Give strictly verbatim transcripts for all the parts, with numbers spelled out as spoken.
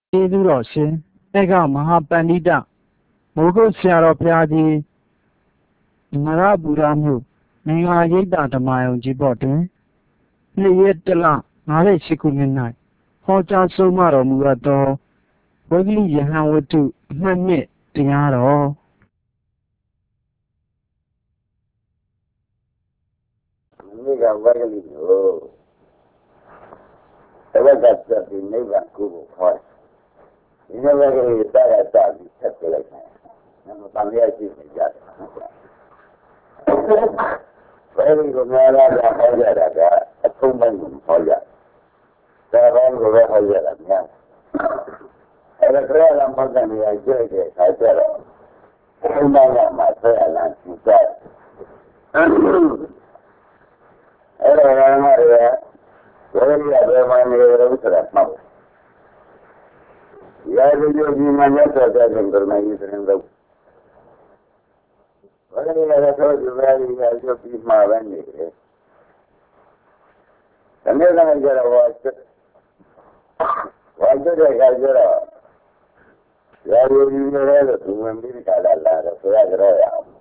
ကျေးဇူးတော်ရှင်ဧကမဟာပန္နိတမိုးကုတ်ဆရာတော်ဘုရားကြီးနရပူရမြို့မင်္ဂလာရိပ်သာဓမ္မယုံကြီးဘော့တွင်နှစ်ရက်တလငါးရှစ်ခုနှစ်၌ဟောကြားဆုံးမတော်မူအပ်သောဝဂ္ဂလိယဟန်ဝတ္ထုအမှတ်နှစ်တရားတော်ဒီကဝဂ္ဂလိကိုသဝတ္တသတိနိဗ္ဗာန်ကိုကိုခေါ်ဒီနေ့ဝဂ္ဂလိစရစပြီးဆက်ပြလိုက်တယ်။နမတန်ရရှိနေကြတယ်။ဘယ်လိုများလာတာဟောကြတာကအထုံးပိုင်းကိုဟောကြ။ဒါကောင်းကိုပဲဟောကြတာများ။အဲ့ဒါကြရလာမှတ်တယ်ရကြည့်တဲ့အခါကျတော့အထုံးပိုင်းကမှဆက်ရလာကြည့်ကြတယ်။အဲ့ဒါကမှရဝိရိယဘယ်မှာနေရောဆိုတာမှတ်။ရာဇဂိုဒီမှာညတ်တဲ့ကံကမကြီးတဲ့တော့ဝိရိယကတော့ဒီဝိရိယရုပ်ပြီးမှပဲနေတယ်။ဒါနဲ့လည်းကြတော့ဝါချက်ဝါချက်တဲ့ကကြတော့ရာဇဂိုဒီရဲ့သူဝင်ပြီးကြလာလာတော့ဆိုရကြရအောင်။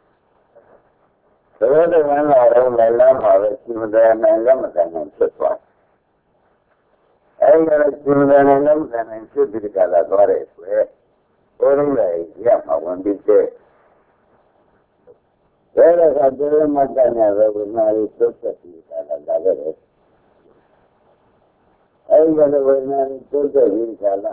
သဘောတည်းဝင်လာတော့လည်းလမ်းမှာပဲစီမံတယ်နိုင်လည်းမကန်နိုင်ဖြစ်သွား။အဲဒီလိုစီမံတယ်နိုင်လည်းမကန်နိုင်ဖြစ်ပြီးကြလာသွားတဲ့ဆိုရဲဘုရားလည်းရမှာဝင်ပြီးတဲ့ဘယ်လိုကတည်းကမှတန်ရပဲဘုရားလေးသုတ်သက်ပြီးကြလာလာခဲ့တယ်။အဲဒီလိုဝိညာဉ်သုတ်သက်ပြီးကြလာ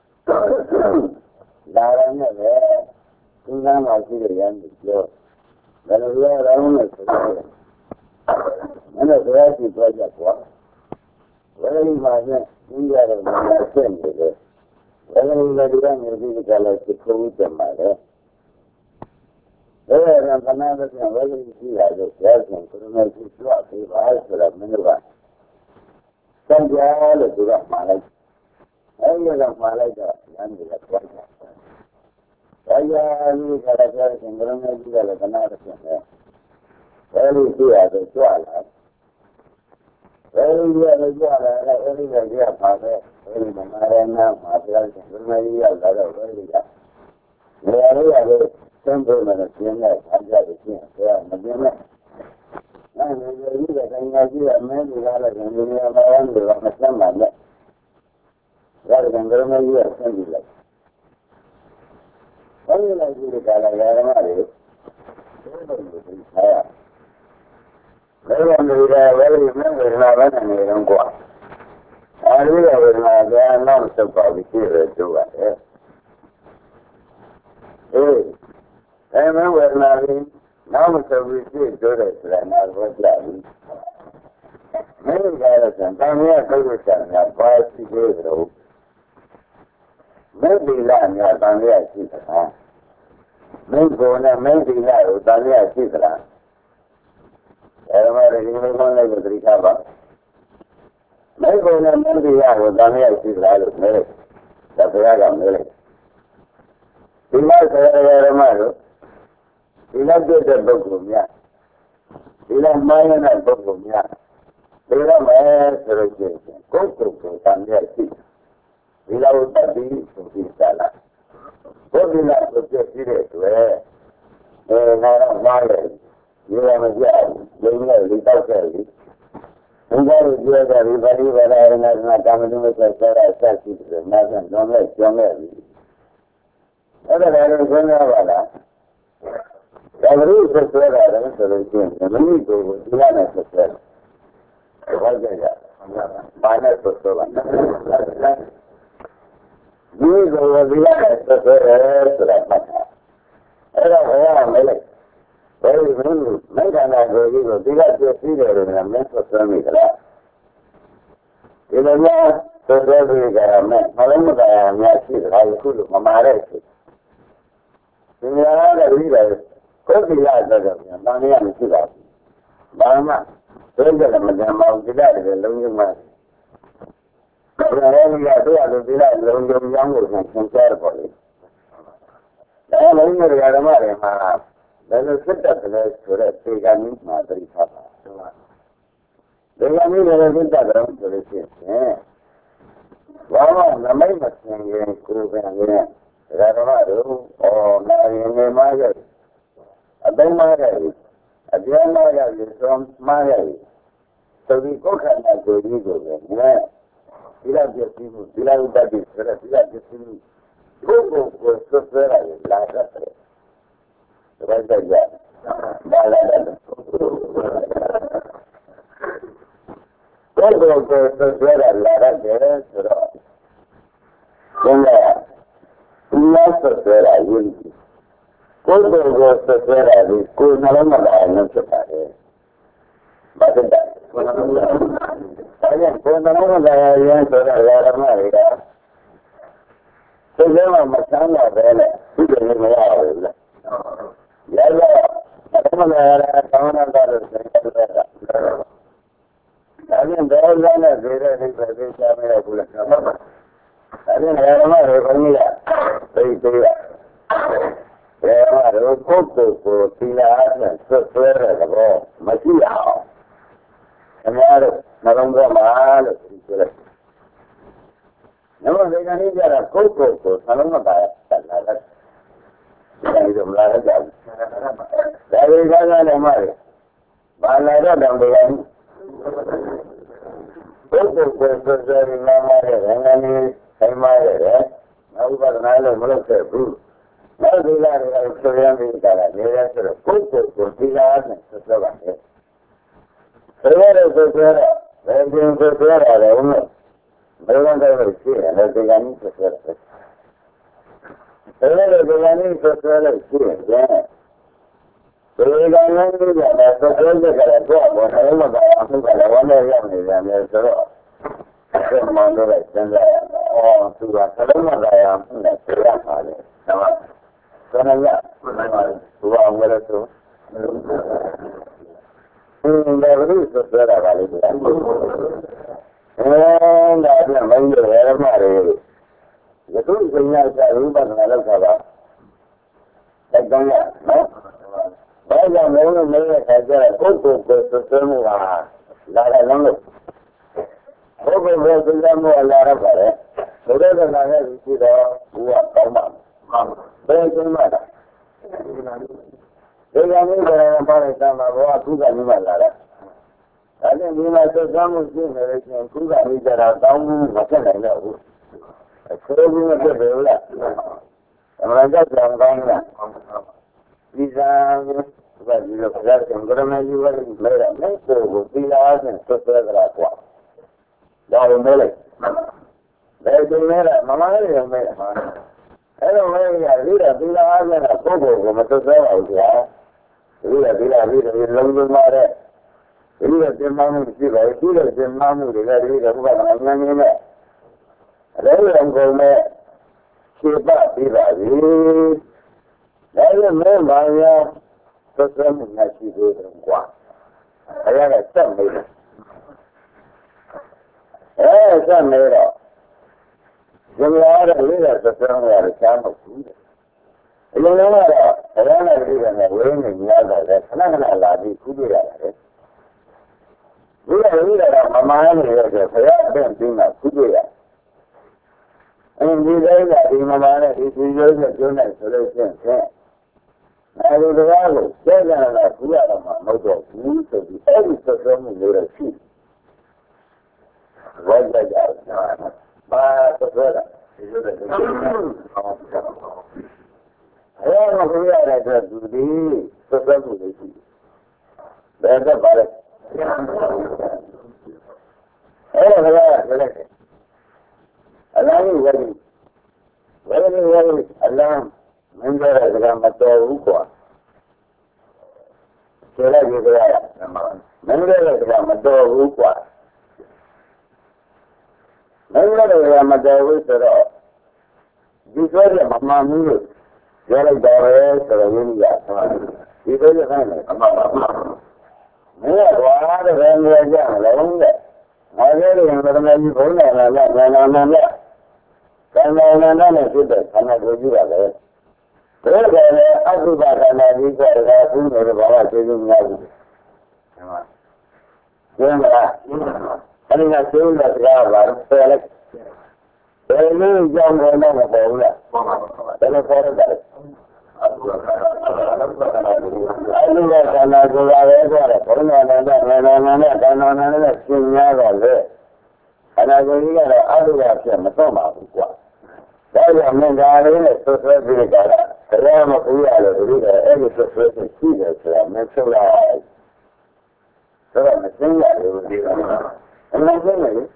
လာရမယ်ပဲသူကမှရှိတဲ့ရန်ကိုပြောဘယ်လိုလဲရောင်းလို့ဆိုတော့မင်းတို့တရားရှိသွားကြကွာဝယ်လိမှာနဲ့ဒီရတယ်မဆက်နေတယ်ဝယ်လိလည်းဒီကနေဒီကလည်းသိခုတယ်မှာလေအဲ့ဒါကနာတဲ့ဝယ်လိရှိရလို့ဆရာရှင်ကိုရမေရှိသွားပြီပါဆိုတော့မင်းတို့ကစံပြလို့သူကမှားလိုက်အဲ့ဒီကမှားလိုက်တော့ရန်ကြီးကသွားကြတယ်။ဒါကြောင့်ဒီကရတဲ့ရှင်ကရမေကြီးကလည်းကနာတဲ့ရှင်လေ။အဲဒီကြည့်ရတယ်ကြွလာ။အဲဒီကြည့်ရတယ်ကြွလာတယ်အဲဒီကကြည့်ပါပဲ။အဲဒီမနာရနာမှာပြရရှင်ကရမေကြီးရောက်လာတော့အဲဒီကနေရာလေးရတယ်သံပေါ်မှာကျင်းတဲ့အားကြတဲ့ရှင်ဆရာမကျင်းနဲ့။အဲဒီကြီးကတိုင်းကြီးအမင်းကြီးလာတဲ့ဒီနေရာမှာရမ်းတယ်မဆမ်းပါနဲ့။ဒါကံကရမေကြီးကဆင်းပြီးလိုက်။ဘာလို့လဲဒီကလာရရမှာလေဘယ်လိုလဲဒီဆရာဘယ်လိုနေရဘယ်လိုမင်းဝေဒနာပဲနေတော့ကွာအဲဒီကဝေဒနာကနောက်ဆက်ပါပြီးပြည့်ရတော့ပါတယ်အေးအဲမင်းဝေဒနာကြီးနောက်ဆက်ပြီးပြည့်တော့တယ်ဆိုတာနားတော့ကြပြီမင်းကလည်းတန်တမ်းရပြုတ်ချင်တာပါရှိသေးတယ်မင်းဒီလာများတန်ရရှိသလားမင်းကိုနဲ့မင်းဒီလာကိုတန်ရရှိသလားအဲဒါမှဒီလိုမှလည်းသတိထားပါမင်းကိုနဲ့မင်းဒီလာကိုတန်ရရှိသလားလို့ပြောတယ်ဒါဘုရားကပြောတယ်ဒီမှာဆရာရမတို့ဒီလောက်တဲ့ပုဂ္ဂိုလ်များဒီလောက်မိုင်းတဲ့ပုဂ္ဂိုလ်များဒီလောက်မဲဆိုလို့ရှိရင်ကိုယ်ကိုယ်ကိုတန်ရရှိဒီလောက်တက်ပြီးဆိုပြီးကြလားဘုရားကပြည့်စည်တဲ့တွေ့အဲငါတော့မားတယ်ဒီလိုမကြဘူးလုံးနဲ့ဒီတောက်ခဲ့ပြီဘုရားကိုပြောကြပြီဗာလိဗလာရဏနာကာမတုမဆက်ဆက်အဆက်ရှိတယ်နာပြန်တော့လဲကျောင်းခဲ့ပြီအဲ့ဒါလည်းဘုရားပါလားဒါဘုရားဆက်ဆက်တာလည်းဆိုလို့ရှိရင်မနည်းကိုဒီကနေ့ဆက်ဆက်ဘာကြကြဘာနဲ့ဆက်ဆက်ပါဒီကိုဒီကနေ့ဆက်ဆက်ဆိုတာမှတ်အဲ့ဒါဘုရားမဲလိုက်ဘယ်လိုလဲမိဂန္ဓာကိုကြီးကိုဒီကပြည့်စည်တယ်လို့လည်းမဆက်ဆက်မိကြလားဒီလိုမျိုးဆက်ဆက်ပြီးကြရမယ်မလုံးမကရများရှိတယ်ခုလိုမမာတဲ့ဖြစ်ဒီနေရာကလည်းဒီကိုယ်ကြည့်ရတဲ့ကြောင့်တန်ရမရှိပါဘူးဘာမှသိကြတယ်မကြမ်းပါဘူးဒီကတည်းကလုံးဝမှဘယ်လိုလဲတော့ဒီလိုလုံးလုံးကြောင်းကိုသင်ကြားရပါလိမ့်အဲလုံးရရဓမ္မတွေမှာဘယ်လိုဖြစ်တတ်တယ်ဆိုတော့ဒီကနေ့မှသတိထားပါဒီကနေ့လည်းဖြစ်တတ်တယ်ဆိုလို့ရှိရင်ဝါ Bama, the main thing in school, and I don't know, or in my day. A day my day. A day my day is from my day. So we go at that day, we go there. You have just people, you have that is, you have just people. Go, go, go, so where I like that. Right there. Go, go, go, so where I like that. Then lots of where I will be. Go, go, go, so where I will go, no longer I know about it. But that. Again, go, no longer I answer a lot of money. So then I'm a son of it. You can live out. Yeah, I don't know that I don't know that. I mean, there is a very, very, very good. I mean, I don't know if I need that. There are a couple for Tina and Software at all. Matia. And there are no more. No, they can either a couple for Saloma by that. That is a lot of them. That is another matter. But I don't know. Couple for very normal, and then I might have. Now, but another military proof. Now, they are actually that they are sort of couple for Tina and Software. So, where is the better? Where is the better? I don't know. They don't ever see it, and they got into it. They got into it, yeah. So they got into it, that's what they got to go. When I look at it, I wonder if there's a lot. I can't remember it, and oh, to a Saloma, I am in that area. So now, who are with us too? In the roots of the valley. And I remember where I'm married. The two things I do, but I love her. Like that, no? But I know that I got a couple of people that I don't know. Over was the number a lot of it. So then I had to see the what come up. Very good matter. They got me there and about it down the road, who got me my ladder. I think we might have done with you, and who got me that I don't know. I know. I could have been a bit of that. And I got them going there. These are, but you know, that's going to make you ready to play that. Make sure we'll be out and put the other out. That will make it. There's a minute. Mamma, there's a minute. I don't know. I read a bit of and a photo from a social idea. Read a bit of it, a little bit more. Read a bit more. Read a bit more. Read a bit more. They don't go there. Keep up, be like this. They don't know my uh, so something that you do in one. I got a son later. Yeah, son later. Then we had a leader to tell me how to count food. You know what? I don't know if you're going to win in the other. That's not going to allow me to do that. We are a leader of my mind here. I haven't been to do that. And we say that in my mind, if we use the goodness solution, I will rather say that we are a model to be able to come in the sea. What like that? But the brother is the I don't know who are at the sea, so come to the sea. There's a bullet. Oh, hello, allow me very, very, very, allow member of the Ramato. Sera Gidra, member of the Ramato. Member of the Ramato, this was a Mamma, Jella Dawes, or India. This was a family. Me, what a family again, I really am going to be born and I'm not going to know. Can I not do that? Can I do that? Well, I do that and I do that. I do that. I do that. I do that. I think I do that. I do that. ယ်လိုကြောင့်လည်းမပေါ်ဘူးလားဘယ်လိုပေါ်ရလဲအဲ့ဒီကခန္ဓာကိုယ်ပါပဲဆိုတော့ဘုရားနာနဲ့ငယ်နာနဲ့ခန္ဓာနာနဲ့ရှင်းများတော့လေခန္ဓာကိုယ်ကြီးကတော့အတုရဖြစ်မတော့ပါဘူးကွာဒါကြောင့်မင်းဒါလေးနဲ့ဆွဆွဲပြီးကြတာတရားမကူရလို့ဒီလိုအဲ့ဒီဆွဆွဲပြီးရှိတယ်ဆိုတာမဆိုးရဘူးဆိုတော့မသိရဘူးဒီကအမှန်တည်းလေအဲ့ဒီ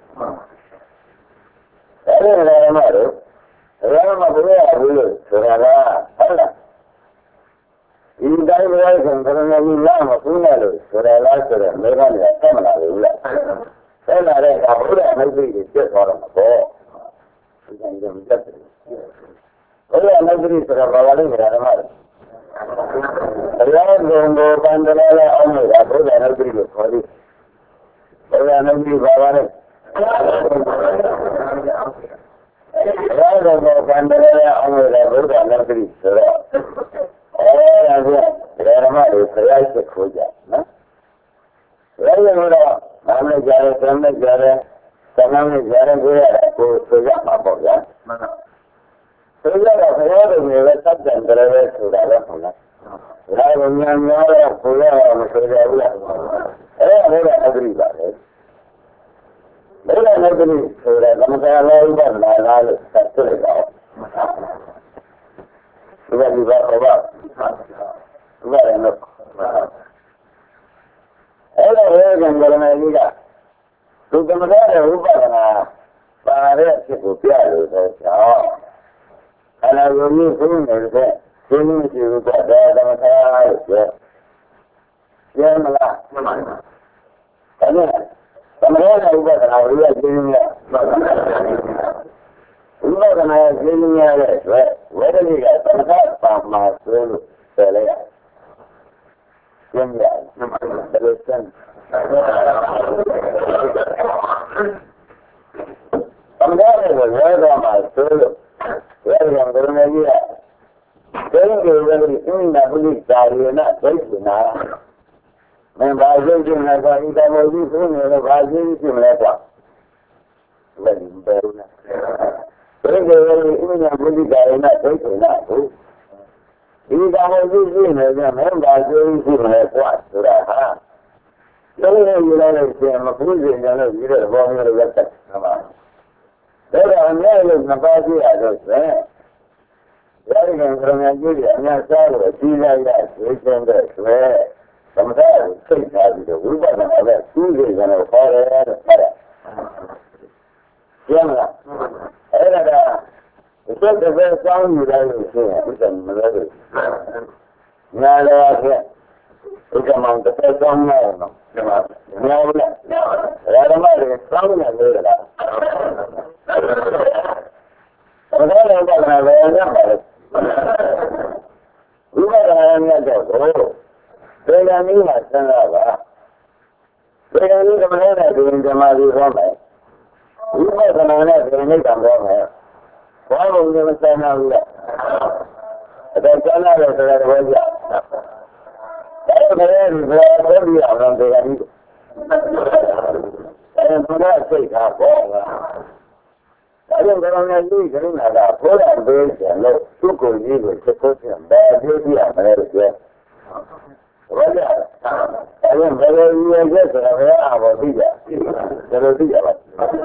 လည်းမလို့တရားမကူရဘူးလို့ဆိုတာကဟုတ်လားဒီတိုင်းပဲဆိုရင်ဘယ်လိုလဲလာမကူရလို့ဆိုတာလားဆိုတော့မေဃနဲ့ဆက်မလာဘူးလားဆက်လာတဲ့အခါဘုရားမိတ်ဆွေတွေပြတ်သွားတော့မှာပေါ့ဒီကံကြမ်းတက်တယ်ဘုရားမိတ်ဆွေဆိုတာဘာလဲဓမ္မတွေတရားလုံးကိုပန္ဒလာလာအောင်လို့ဘုရားမိတ်ဆွေကိုခေါ်ပြီးဘုရားမိတ်ဆွေဘာပါလဲတရားလုံးကိုပန္ဒလာလာအောင်လို့ဘုရားမိတ်ဆွေဆိုတော့အဲဒါကဓမ္မတွေဆရာရှိခိုးကြနော်ဘယ်လိုလဲနာမည်ကြတယ်သံနဲ့ကြတယ်သံနဲ့ကြတယ်ကိုရကိုဆိုရမှာပေါ့ဗျာမှန်ပါဆိုရတော့ဘုရားတော်ကြီးပဲစัจကြံကြတယ်ပဲဆိုတာလည်းဟုတ်လားဒါကဉာဏ်များတော့ကိုရမဆိုရဘူးလားအဲ့ဒါလည်းအဂရိပါပဲဘယ်လိုလဲဒီဆိုရကမ္မထာလည်းဥပဒနာလားလို့သတ်တွေ့တော့ဒီကဒီဘာဘာဘာလည်းတော့အဲ့ဒါလည်းကံကြရမယ်ကြီးကသူကမ္မထာရဲ့ဥပဒနာပါတဲ့အဖြစ်ကိုပြလို့ဆိုတော့အနာဂုဏ်ကိုနေတဲ့ဒီလိုရှိလို့ကတော့ကမ္မထာရဲ့ပြောပြောမလားမှန်ပါပါအဲ့ဒါကမ္မထာရဲ့ဥပဒနာကိုရကျင်းနေရဥပဒနာရဲ့ကျင်းနေရတဲ့အတွက်ဝိဒလိကသမထပါမှာဆိုလို့ပြောလိုက်ကျင်းရတယ်မှန်ပါပါဒါလို့ကျင်းသမထရဲ့ဝိဒလိမှာဆိုလို့ဝိဒလိကဘယ်လိုလဲကြီးလဲကျင်းကြဝိဒလိအင်းနာပုလိသာရေနဒိဋ္ဌိနာမင်းဘာလို့ကျင်းလဲကွာဒီတော်မကြီးဆိုနေလို့ဘာကျင်းကျင်းလဲကွာဘယ်လိုပဲလဲဘယ်လိုလဲအင်းနာပုလိသာရေနဒိဋ္ဌိနာကိုဒီတော်မကြီးရှိနေကြမင်းဘာကျင်းကျင်းလဲကွာဆိုတာဟာလုံးဝယူလိုက်လို့ရှင်မพูดရင်လည်းယူတဲ့ဘောမျိုးတွေရက်တယ်ဟုတ်ပါဒါတော့အများလို့မပါကြရတော့ဆိုရင်ရာဇဝင်ကရဏကြီးတွေအများစားလို့ကြီးလိုက်ရဆွေးချင်တဲ့ဆွဲသမထကိုစိတ်ထားပြီးတော့ဝိပဿနာနဲ့ကျူးစေကြတော့ခေါ်တယ်တဲ့ဟုတ်လားကျမ်းလားအဲ့ဒါကဒီသက်သက်စောင်းယူလိုက်လို့ရှိရင်ဥစ္စာမလို့ညာတော့ဖြင့်ဥက္ကမောင်တစ်သက်စောင်းရအောင်နော်ဒီမှာညာဘူးလားဓမ္မတွေစောင်းနေလို့လားဘယ်လိုလဲဘာလဲဘယ်လိုလဲဥပဒနာနဲ့တော့ဒေဂာနည်းမှာစဉ်းစားပါဒေဂာနည်းကမလဲတဲ့ဒီဓမ္မကြီးဟောမယ်ဥပဒနာနဲ့ဒီနိဗ္ဗာန်ဟောမယ်ဘာလို့လဲမစမ်းဘူးလားအဲ့ဒါကျမ်းလာတဲ့ဆိုတဲ့ဘောကြအဲ့ဒါလည်းဒီဘောဘောပြအောင်ဒေဂာနည်းအဲ့ဒါကစိတ်ထားပေါ့အဲ့ဒီကံနဲ့ဒီကရုဏာကဘုရားဘေးကျန်လို့သူ့ကိုယ်ကြီးကိုချက်ဖို့ပြန်ဘယ်အကျိုးပြရမလဲလို့ပြောဟုတ်ကြအဲ့ဒီဘယ်လိုရည်ရက်ဆိုတာဘယ်အာဘောသိကြဒါလိုသိကြပါ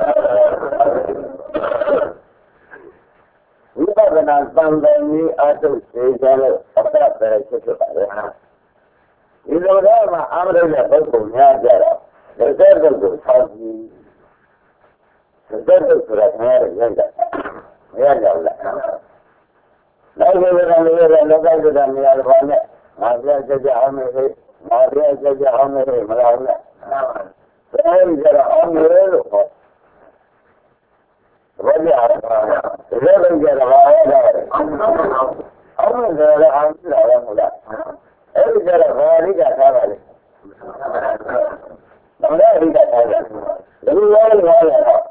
ဝိပဿနာသံဃာကြီးအထုစေကြလို့အပ္ပပဲဖြစ်ဖြစ်ပါလေဒီလိုတော့မှအာမရိရဲ့ပုဂ္ဂိုလ်များကြတော့ဒီတဲ့ပုဂ္ဂိုလ်ဆောင်းပြီးဒီတဲ့ပုဂ္ဂိုလ်ကလည်းရရမရကြဘူးလားနောက်ပြီးတော့လည်းလောကဓာတ်များတော့နဲ့ငါပြကြကြအောင်မေးငါပြကြကြအောင်မေးမလားဘူးလားဒါလည်းကြတော့အောင်မေးလို့ဟောဘာကြရလဲဒီလိုကြတော့ဘာလဲအောင်မေးတယ်လည်းအောင်ကြရမှာလားအဲ့ဒီကြတော့ဘာလိကထားပါလဲဘာလဲလိကထားတယ်ဒီလိုရောရောရောဒါ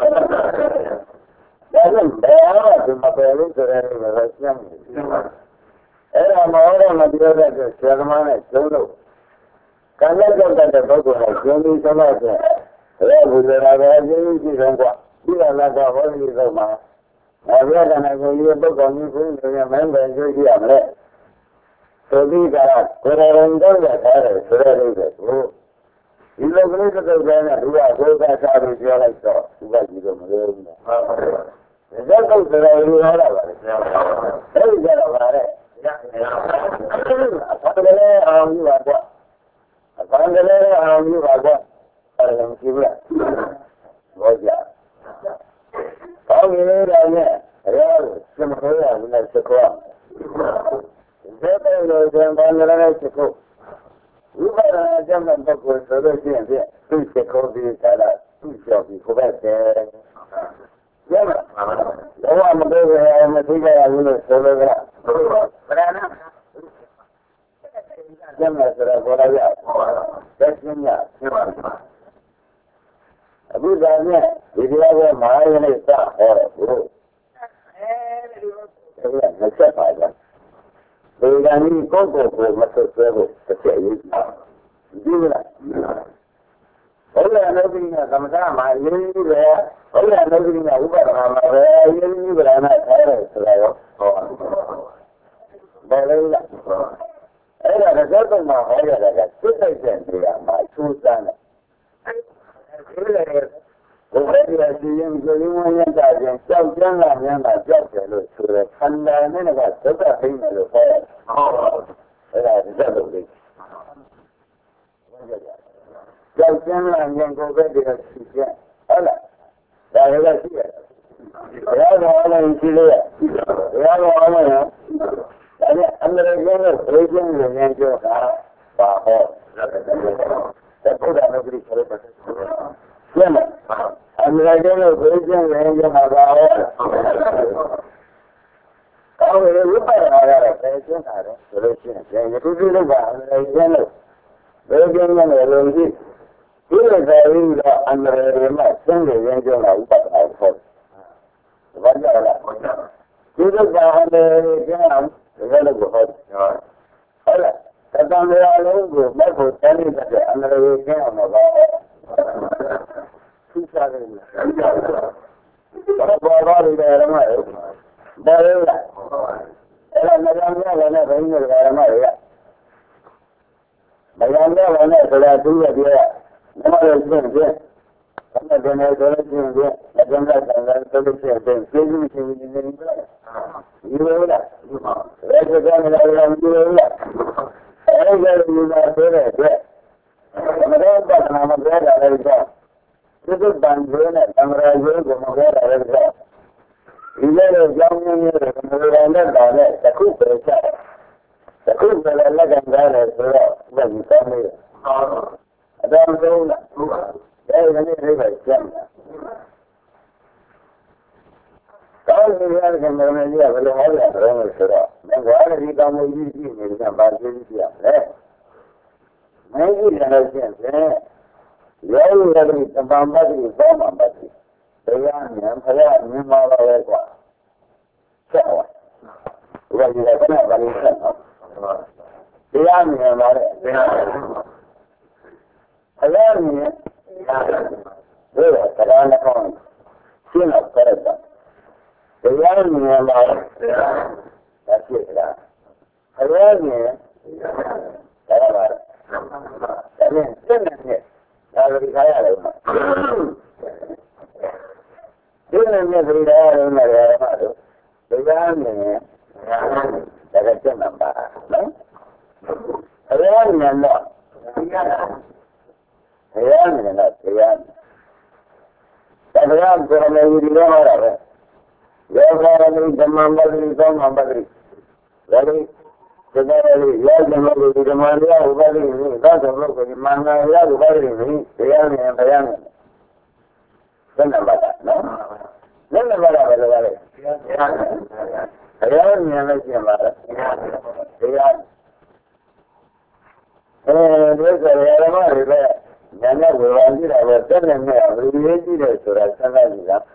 ကဘယ်အားဒီမှာပဲလို့ဆိုရတယ်ပဲဆင်းနေအဲ့ဒါမဟုတ်တော့မပြောတဲ့ဆရာသမားနဲ့ကျုံးလို့ကံနဲ့ကြောက်တဲ့ပုဂ္ဂိုလ်နဲ့ကျုံးပြီးသမားဆိုအဲ့ဘုရားကလည်းအင်းကြီးဆုံးกว่าဒီကလည်းကဟောဒီဆုံးမှာအဘိဓမ္မာကိုဒီပုဂ္ဂိုလ်မျိုးကိုလည်းမင်းပဲကြည့်ရမလဲဆိုပြီးကကိုယ်တော်တော်ရထားတယ်ဆိုရလို့ပဲကိုဒီလိုကလေးတစ်ခုတည်းနဲ့သူကကိုယ်ကစားပြီးပြောလိုက်တော့သူကကြည့်လို့မလို့ဘူးဟုတ်ပါဘူးဒါကုတ်တော်ယူရတာပါလေအဲ့ဒီကြတော့ပါလေရအဖန်ကလေးအောင်ယူပါကွာအဖန်ကလေးအောင်ယူပါကွာအဲ့ဒါမရှိဘူးလားဘောကြကောင်းပြီတော့နဲ့ရောစမခေါ်ရဘူးနဲ့စကောဒီတဲ့လို့ကျန်ပါနေတဲ့စကောဝိပဿနာကျမ်းတဲ့ပုဂ္ဂိုလ်ဆိုလို့ရှိရင်ဖြင့်သူ့စကောပြီးကာလသူ့ကြောက်ပြီးခိုးပဲတယ်ရမလားဘဝမတွေ့ရမသိကြရဘူးလို့ဆိုလို့ကဗရဏကျမ်းမှာဆိုတော့ဘောရရသက်ရှင်ရအခုဒါနဲ့ဒီတရားကမဟာယနေ့စဟောတယ်ဘုရားအဲဒီကမဆက်ပါဘူးဒီကနေ့ကိုယ့်ကိုယ်ကိုမဆွဆွဲဖို့တစ်ချက်ရေးဒီလားဘုရားအနုပ္ပိကသမထမှာရင်းပြီးပဲဘုရားအနုပ္ပိကဥပဒနာမှာပဲရင်းပြီးကြတာထားတယ်ဆိုတာရောဟောတယ်ဘယ်လိုလဲအဲ့ဒါကတော့တော့မှာဟောရတာကစိတ်တိုက်တဲ့နေရာမှာထူးဆန်းတယ်ဒီလေဘုရားဒီရင်ကိုယ်ဝင်ရတာချင်းကြောက်ကြမ်းလာမြန်တာကြောက်တယ်လို့ဆိုတယ်ခန္ဓာနဲ့ကသုဒ္ဓဖိနေလို့ဟောတယ်ဟုတ်ပါဘူးအဲ့ဒါဒီသက်လို့လေကြောက်ကြမ်းလာမြန်ကိုယ်ပဲတည်းရှိချက်ဟုတ်လားဒါလည်းရှိရတယ်ဘုရားတော်လည်းရှိလို့ရဘုရားတော်လည်းဒါနဲ့အမှန်တကယ်လို့ဘုရားရှင်လည်းပြောတာပါဟောတဲ့ဘုရားတော်ကြီးဆိုတဲ့ကျမ်းမှာအမှန်တကယ်လို့ဘုရားရှင်လည်းပြောတာပါဟောကောင်းတယ်ဝိပဿနာရတဲ့ဆယ်ကျင်းတာတယ်ဆိုလို့ရှိရင်ယခုဒီလောက်ကအမှန်တကယ်လို့ဘယ်ကျင်းရလဲလို့ကြည့်ဒီလိုဆိုရင်တော့အမှန်တကယ်မှသင်္ကေတကျင်းတာဥပဒနာခေါ်တယ်ဘာကြောင့်လဲဒီလိုကအမှန်တကယ်ကျင်းအောင်ဒီလိုကိုဟောတယ်ဟုတ်လားတတန်ရလုံးကိုမဟုတ်တန်းနေတဲ့အမှန်တကယ်ကျင်းအောင်တော့သူစားတယ်ဘာဘာဘာတွေလည်းမဟုတ်ဘာလဲအဲ့ဒါမရမ်းရလည်းဘယ်နည်းလဲဓမ္မတွေကမရမ်းရလည်းဆိုတာသူ့ရဲ့ပြည့်ဓမ္မရဲ့ပြည့်ပြည့်ဘယ်နဲ့ဘယ်နဲ့ဆိုလို့ရှိရင်ပြည့်အကျဉ်းသားကလည်းဆိုလို့ရှိရင်ပြည့်ပြည့်စုံစုံနေနေတယ်ဒီလိုလားဘယ်ဆိုကြမလဲဒီလိုလားအဲ့ဒါလူနာဆိုတဲ့အတွက်မတော်တနာမပြောတာလည်းကြောင့်ဒီလိုတန်ကျိုးနဲ့သံဃာကျိုးကိုမပြောတာလည်းကြောင့်ဒီလိုကြောင်းရင်းတွေမလိုတဲ့တာနဲ့တခုပဲချက်တခုပဲလက်ကံကြားတယ်ဆိုတော့ဘယ်လိုလဲအတော်ဆုံးလားအဲဒီနေ့လေးပဲကျမ်းတာကောင်းပြီရတဲ့မေမေကြီးကဘယ်လိုဟောရလဲဆိုတော့မင်းကအဲ့ဒီတောင်ကြီးကြီးနေတာပါကြည့်ကြည့်ရမယ်မင်းကြီးလည်းရှင်းတယ်ရောရတဲ့တပံပတ်ပြီးဘောမှာပတ်ပြီးတရားဉာဏ်ဖရာမြင်ပါပါပဲကွာဆက်ပါဘုရားကြီးကခဏပါလိမ့်ဆက်တော့တရားမြင်ပါလေတရားဖရာမြင်ဘယ်တော့တရားနဲ့ကောင်းရှင်းတော့ကြရတာတရားမြင်ပါလေဒါဖြစ်တာဖရာမြင်တရားပါဒါနဲ့စက်နဲ့ဒါလည်းခါရတယ်မှာဒီနေ့မြတ်စွာဘုရားရုံးနဲ့ရမှာတော့တရားမြင်ဒါကကျင့်မှာပါနော်တရားမြင်တော့တရားမြင်တော့တရားတရားကိုယ်နဲ့ဒီလိုဟောတာပဲယောဂရဏိဓမ္မပတိသောမပတိဒါလေးဒီကနေ့ရောဓမ္မကိုဓမ္မတရားဥပဒိနေသာသမုတ်ကိုမင်္ဂလာရဥပဒိနေတရားမြင်တရားမြင်ဘယ်နဲ့ပါလဲနော်ဘယ်နဲ့ပါလဲဘယ်လိုပါလဲတရားမြင်လို့ကျင်ပါလားတရားအဲဒီဆိုရရမတွေပဲဉာဏ်နဲ့ဝေဘာကြည့်တာပဲတက်နေနဲ့ဝေရေးကြည့်တယ်ဆိုတာစဉ်းစားကြည့်လား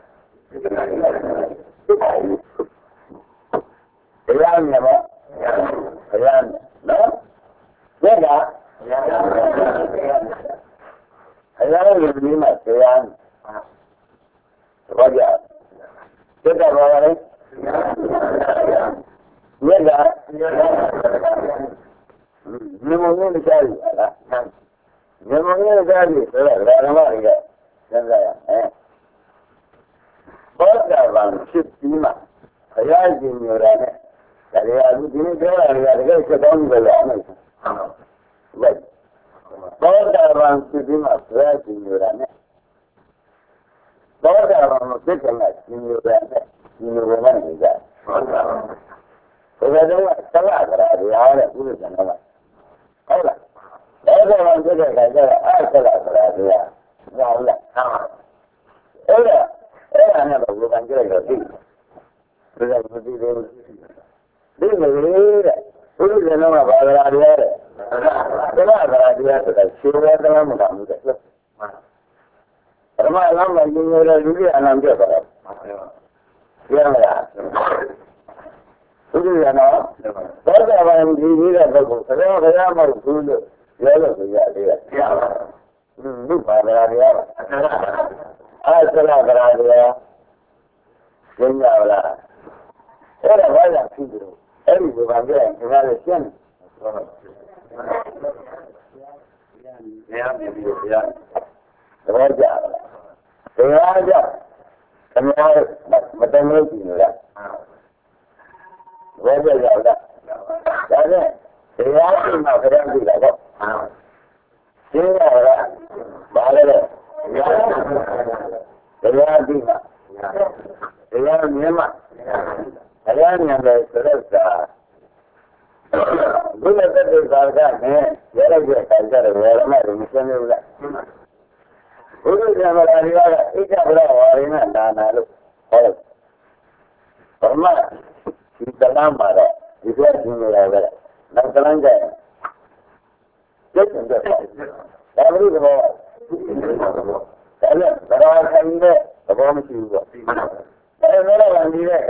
တရားမြင်ပါတရားနော်ဒါကတရားရည်ဒီမှာတရားဘာကြ Get that right? Yeah, pneumonia is carried. Pneumonia is carried. So that's not it. That's right. But that one should be my. I am in your area. That is, I didn't go and get down the line. But that one should be my friend in your area. But that one was taken in your area. In your area. So I don't want to tell her that I are good and all that. All right. Everyone did it like that. I tell her that I are. No, no. Oh, yeah. I never would have get a deal. Because I would be able to see it. This is it. Who doesn't know about the idea? The idea that she was the one who was the but my number, you know, and I'm good. Yeah, who do you know? That's why I'm giving you a book. I don't have a good yellow. Yeah. Look at the idea. I said, I idea. Then you are. What a wild people. Everyone I'm getting to have a chin. Yeah, yeah. The right job. The right job. Come on, but I'm making that. Where is that? That's it. They are in my family. See that? Bother. They are Dima. They are Myanmar. They are Myanmar. Good at the Gargan, man. There is a culture where my mission is that. Who is never a real? It's a brother in a Nana. For my. It's a number. It's a similar. Not the Langa. Listen to that. Every day. There are some there. The bomb is you. There is no one here.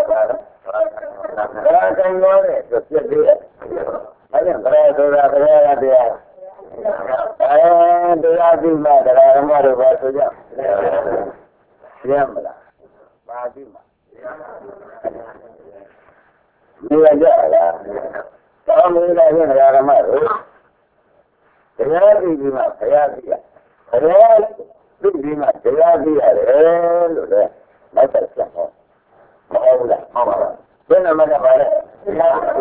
There are some more. Just get there. I think there are there there. And there are these matters. I am not about to jump. Yamla. Badima. Niyajala. Some in the Yaramar. Sayadima, Sayadina. Sayadina, Sayadina. Not a second. Maula. Then I'm going to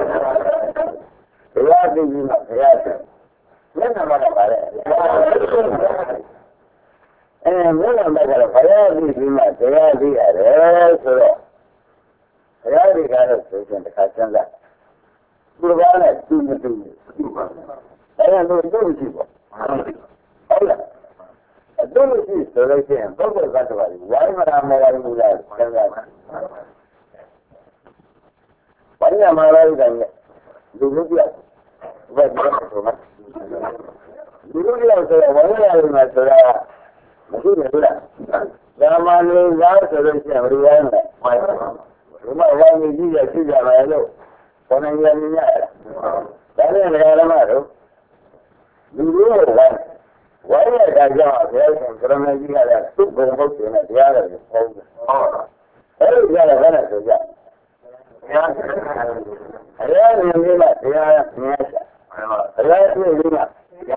Sayadina, Sayadina. Then I'm going to and when I'm going to Sayadina, Sayadina. Sayadina got a station to catch on that. Guruvana, two to two. I don't know two people. All right. I don't see so they can. Don't go back to it. Why am I not moving out? Why am I not moving out? You look like. But you don't so much. You look like so why am I not moving out? Machine is that. Raman is out so they can rewind it. You might want me to do that. You got my hello. When I'm getting that. That is a matter. You know what? Why did I go out there and from the year that took the book in the other? Every got a minute to get. I am in Lima, yes. I am in Lima.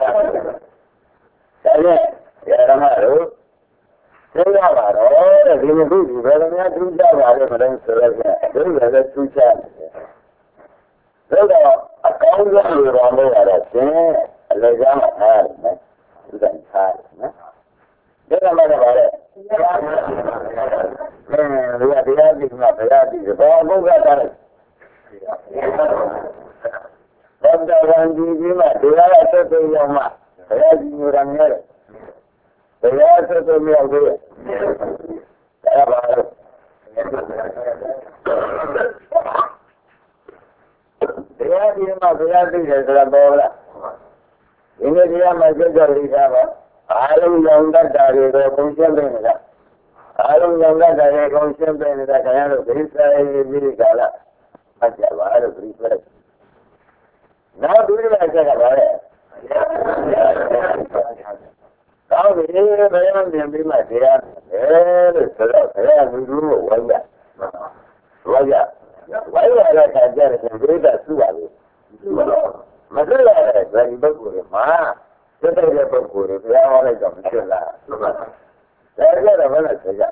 Yaramaro. Say about all the Lima, whether I do that, I don't know. There are two chances. So a thousand years on the other thing, I lay down a hand. You can try it. Then I'm not about it. And we are the ending of the ending. The ball moves out of it. Then the one you met, the other to your mouth. The other you run near it. The other to me over it. About it. The idea of the idea is a ball. In the year, my good River, I don't know that there is a function in that. I don't know that there is a function in that kind of this is Gala. But I have a reflex. Now, do you like that about it? Now, we need a man and be my dear. There is a room of wonder. ဘာကြဝိုင်းရတဲ့ခါကျရင်ဒိဋ္ဌာစုပါလေမသိရတဲ့ဇာတိပုဂ္ဂိုလ်တွေမှာစိတ်တဲ့ပုဂ္ဂိုလ်တွေဘုရားဟောလိုက်တော့မဖြစ်လားဒါကြတော့ဘယ်နဲ့ဆက်ကြ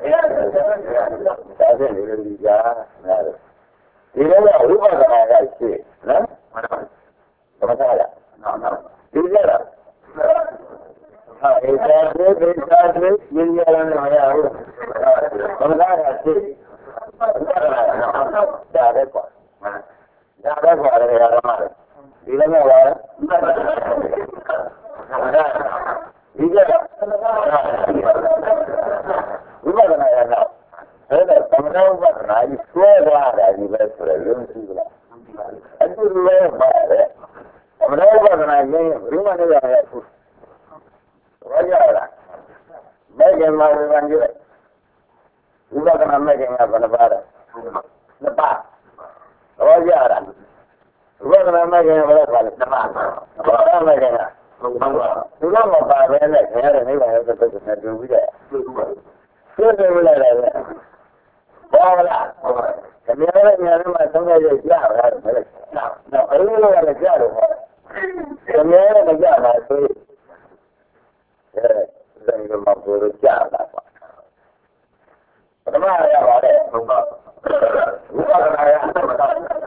ဒါဖြင့်ဒီလိုဒီကြာနားတယ်ဒီလိုကဝိပဿနာကရှိနော်သမထရဒီကြတော့ဟာဧသာသေသေသာသေဉာဏ်ရလည်းမရဘူးသမထရရှိဒါပဲကွာဒါပဲကွာလေရမှာဒီလိုမျိုးပါဒီကြဝိပဿနာရတော့အဲ့ဒါသမထဝိပဿနာကြီးဆွဲသွားတာဒီပဲဆိုရရုံးရှိလားအခုလည်းပါတယ်သမထဝိပဿနာရင်းဘယ်မှာနေရလဲအခုဘာကြလားမဲ့ကမှာဝင်ကြည့်ဝိပဿနာမဲ့ကမှာဘယ်နှပါလဲနှစ်ပါဘာကြလားဝိပဿနာမဲ့ကဘယ်လိုပါလဲနှစ်ပါဘာမဲ့ကဒီလိုမပါဘဲနဲ့ခင်ဗျားတို့နေပါရဲ့တော့တူပြီးတယ်သိတယ်မလားလဲဘာလားခင်ဗျားတို့ညာထဲမှာသုံးရရကြားတာမလဲနော်အဲ့လိုလည်းကြားတော့ခင်ဗျားတို့မကြားပါဘူးအဲဒါကမှကိုယ်ကြားတာပါပထမရပါတယ်ဟုတ်ပါဘုရားကနာရတော့ဒါ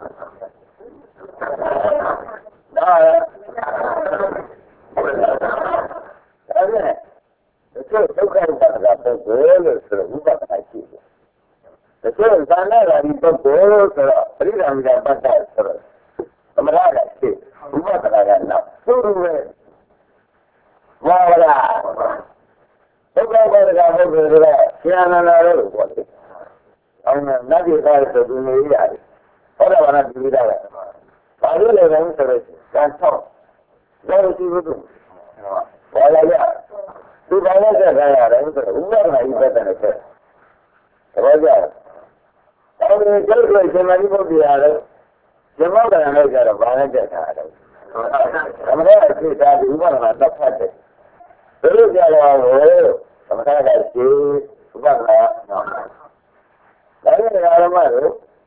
အဲ့ဒါကျတော့ဒုက္ခဥပါဒကပုဂ္ဂိုလ်လို့ဆိုတော့ဥပါဒကရှိတယ်။ဒါဆိုဇာနာဂာဒီပုဂ္ဂိုလ်လို့ဆိုတော့ပရိသံဃာပတ်သက်ဆိုတော့သမထကရှိဥပါဒကကနောက်သူ့ရဲ့ဘာဝလားဒုက္ခဥပါဒကပုဂ္ဂိုလ်ဆိုတော့ဉာဏ်နာလို့ပြောတယ်။အောင်နတ်ပြည်သားဆိုသူနေရတယ်။ဟောတာကလည်းဒီလိုပဲ။ဘာလို့လဲလဲဆိုတော့ကံဆောက်ဇောရှိဘူးသူဘာလဲလဲသူဘာလဲဆက်ကြရတယ်ဆိုတော့ဥပဒနာဤပတ်တယ်ဆက်ဘာကြအဲ့ဒီကျုပ်တို့ရှင်မကြီးပုဂ္ဂိုလ်ရတယ်ဇမောကရနဲ့ကြတော့ဘာလဲတက်တာလဲသမထအဖြစ်သားဒီဥပဒနာတက်ဖတ်တယ်ဘယ်လိုကြတော့သမထကရှိဥပဒနာနော်ဒါနဲ့ဓမ္မတို့